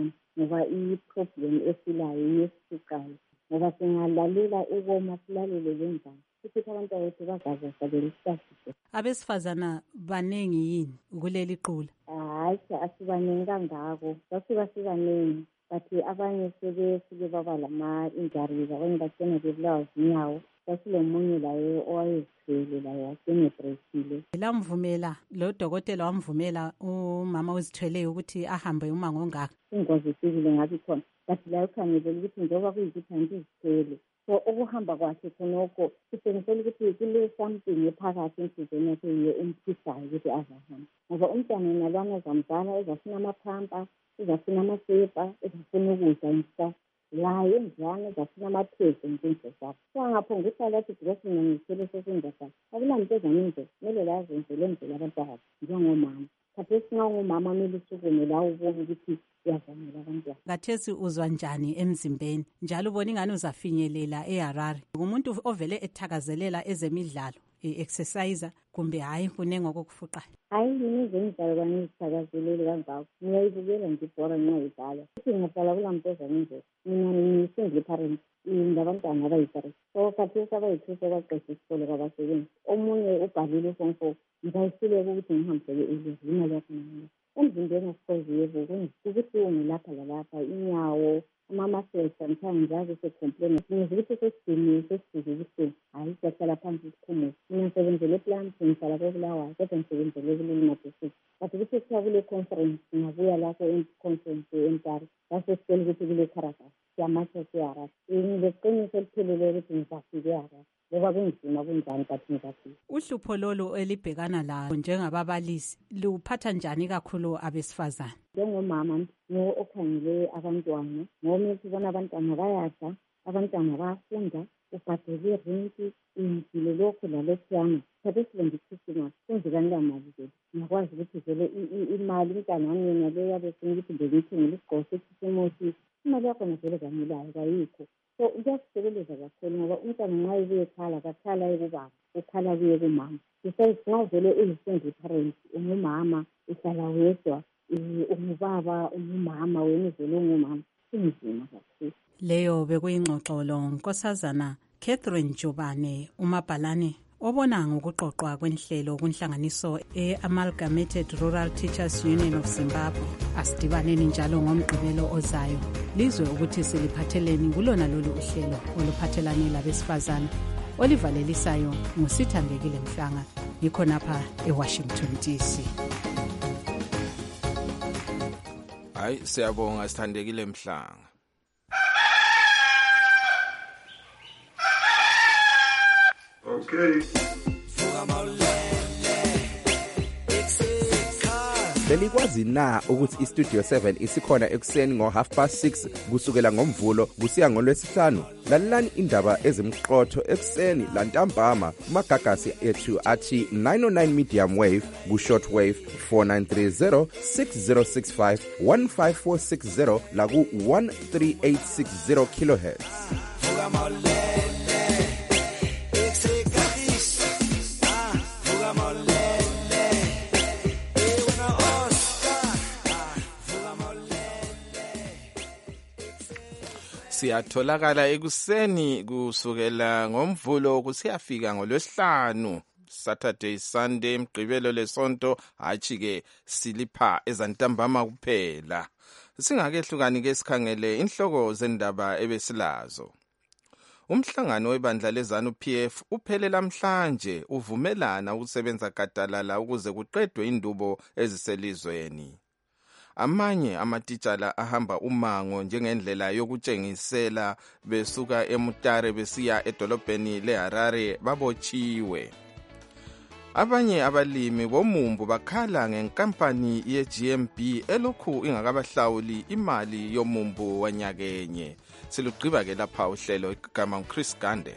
Speaker 11: khona ngoba i-problem esilayo yesiqalo ngoba singalalela ukoma silalele le ndaba ukuthi abantu bethu bazazasabela isihlahla.
Speaker 2: Abesifazana baningi yini kuleli qula?
Speaker 11: Hayi, asibaningi kangako, basuka sibaningi, bathi abanye sebefike baba lama-injuries, abanye bagcina bebulawa zinyawo. Sasilomunye laye owayezithwele laye wasenebrekile.
Speaker 2: Lamvumela, lo dokotela wamvumela umama ozithweleyo ukuthi ahambe umango ongaka?
Speaker 11: Ingozi ifikile ngathi khona, bathi la ukhangelele ukuthi njengoba kuyikuthi angizithwele. So ukuhamba kwakhe khonokho kutshengisela ukuthi kule something ephakathi enhliziyweni yakhe yiyo emphisayo ukuthi azahamba. Ngoba umntwana nalwana ezamdala ezafuna amaphampa, ezafuna amasepa, ezafuna ukudla and la yenzana ezafuna amaphezi njengo zakho. Sangapho ngihlala athi because mina ngithele sesendoda. Akulanto ezaninzi kumele la zenzele indlela abantwana njengomama. Khathesi nxa ungumama kumele usukume la ubone ukuthi uyazamela abantwana.
Speaker 2: Khathesi uzwa njani emzimbeni njalo ubona ingane uzafinyelela eHarare? Umuntu ovele ethakazelela ezemidlalo exercise kumbe hayi kunenge okufuqayo?
Speaker 11: Hayi, mina ezemidlalo kangizithakazeleli kangako, ngiyayibukela nje ibhora nxa idlala. Futhi ngihlala kulamntu ezaninzi, mina ngiyi-single parent, ngabantwana abayi-3. So khathesi abayi-2 sebaqeda isikole kabasebenzi. Omunye ubhalile u-form 4, ngizayihluleka ukuthi ngihambele ilezi imali yakho nalo. Emzimbeni asikhozi yebo ukuthi ungilapha lalapha, inyawo, ama-muscles sometimes njazi se-complain. Ngizukuthi sesidiniwe sesifuze ukuthi hayi siyahlala phansi sikhumuze. Mina ngisebenzele eplant, ngihlala koBulawayo kodwa ngisebenzele kuleli Maputo. But ukuthi kuthiwa kule conference ngabuya lapho conference eMtari, basesitshela ukuthi kule Caracas siyamasha siHarare. Ngileqiniso elipheleleyo ukuthi ngizafika eHarare ngoba kunzima kunjani kathi ngizafika.
Speaker 2: Uhlupho lolu elibhekana lawo njengababalisi luphatha njani kakhulu abesifazane?
Speaker 11: Njengomama okhangele abantwana, ngoba sibona abantwana bayadla, abantwana bayafunda, ubhadele irenti, indile lokho lalokuyana. Khathesi bengikhisimas kunjekani la mali zethu. Ngiyakwazi ukuthi vele imali umntanami yena le yabe funa ukuthi ngithengele isigqoko sekhisimusi, imali yakhona vele kanelayo kayikho. So kuyakusekeleza kakhulu ngoba umntwana nxa ebuye ekhala akakhala ekubaba, ukhala kuye kumama. Besides nxa vele uyi-single parent, ungumama, uhlala wedwa, ungubaba, ungumama, wena vele ungumama, kunzima kakhulu.
Speaker 2: Leyo bekuyingxoxolo Nkosazana Catherine Jobane, umabhalane obona ngokuqoqwa kwenhlelo kunhlanganiso e-Amalgamated Rural Teachers Union of Zimbabwe. Asidibaneni njalo ngomgqibelo ozayo lizwe ukuthi siliphatheleni kulona lolu uhlelo oluphathelane labesifazane olivalelisayo nguSithandekile Mhlanga, ngikhonapha eWashington DC.
Speaker 18: Hayi, siyabonga Sithandekile Mhlanga.
Speaker 6: Okay.
Speaker 21: Belikwazi na ukuthi iStudio 7 isikhona ekuseni ngo6:30 kusukela ngomvulo kusiya ngolwesihlanu? Lalelani indaba ezimqotho ekuseni lantambama kumagagasi ethu athi 909 medium wave ku-short wave 4930 6065 15460 la ku-13860 kilohertz.
Speaker 18: Siyatholakala ekuseni kusukela ngomvulo kusiyafika ngolwesihlanu, Saturday Sunday, mgqibelo lesonto, hatshi ke silipha ezantambama kuphela. Singakehlukani ke sikhangele inhloko zendaba ebesilazo. Umhlangano webandla lezanu PF uphele namhlanje uvumelana ukusebenza gadalala ukuze kuqedwe indubo eziselizweni. Amanye amatitshala ahamba umango njengendlela yokutshengisela besuka eMutare besiya edolobheni leHarare babotshiwe. Abanye abalimi bomumbu bakhala ngenkampani ye-GMB elokhu ingakabahlawuli imali yomumbu wanyakenye. Silugqiba ke lapha uhlelo igama Chris Gande.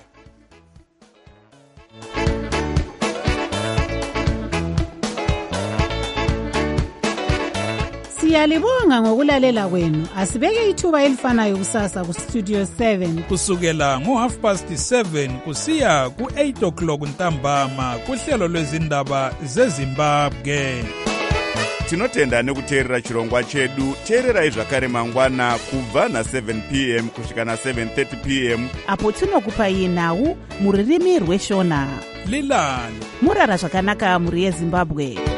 Speaker 3: Siyalibonga ngokulalela kwenu. Asibeke ithuba elifanayo kusasa kuStudio 7
Speaker 4: kusukela ngo7:30 kusiya ku8 o'clock ntambama kuhlelo lwezindaba zeZimbabwe.
Speaker 5: tinotenda nekuteerera chirongwa chedu. teererai zvakare mangwana kubva na7 p.m. kusvika na7:30 p.m.
Speaker 14: apo tinokupai nhau muririmi rweshona.
Speaker 4: lilani
Speaker 14: murara zvakanaka muri yezimbabwe.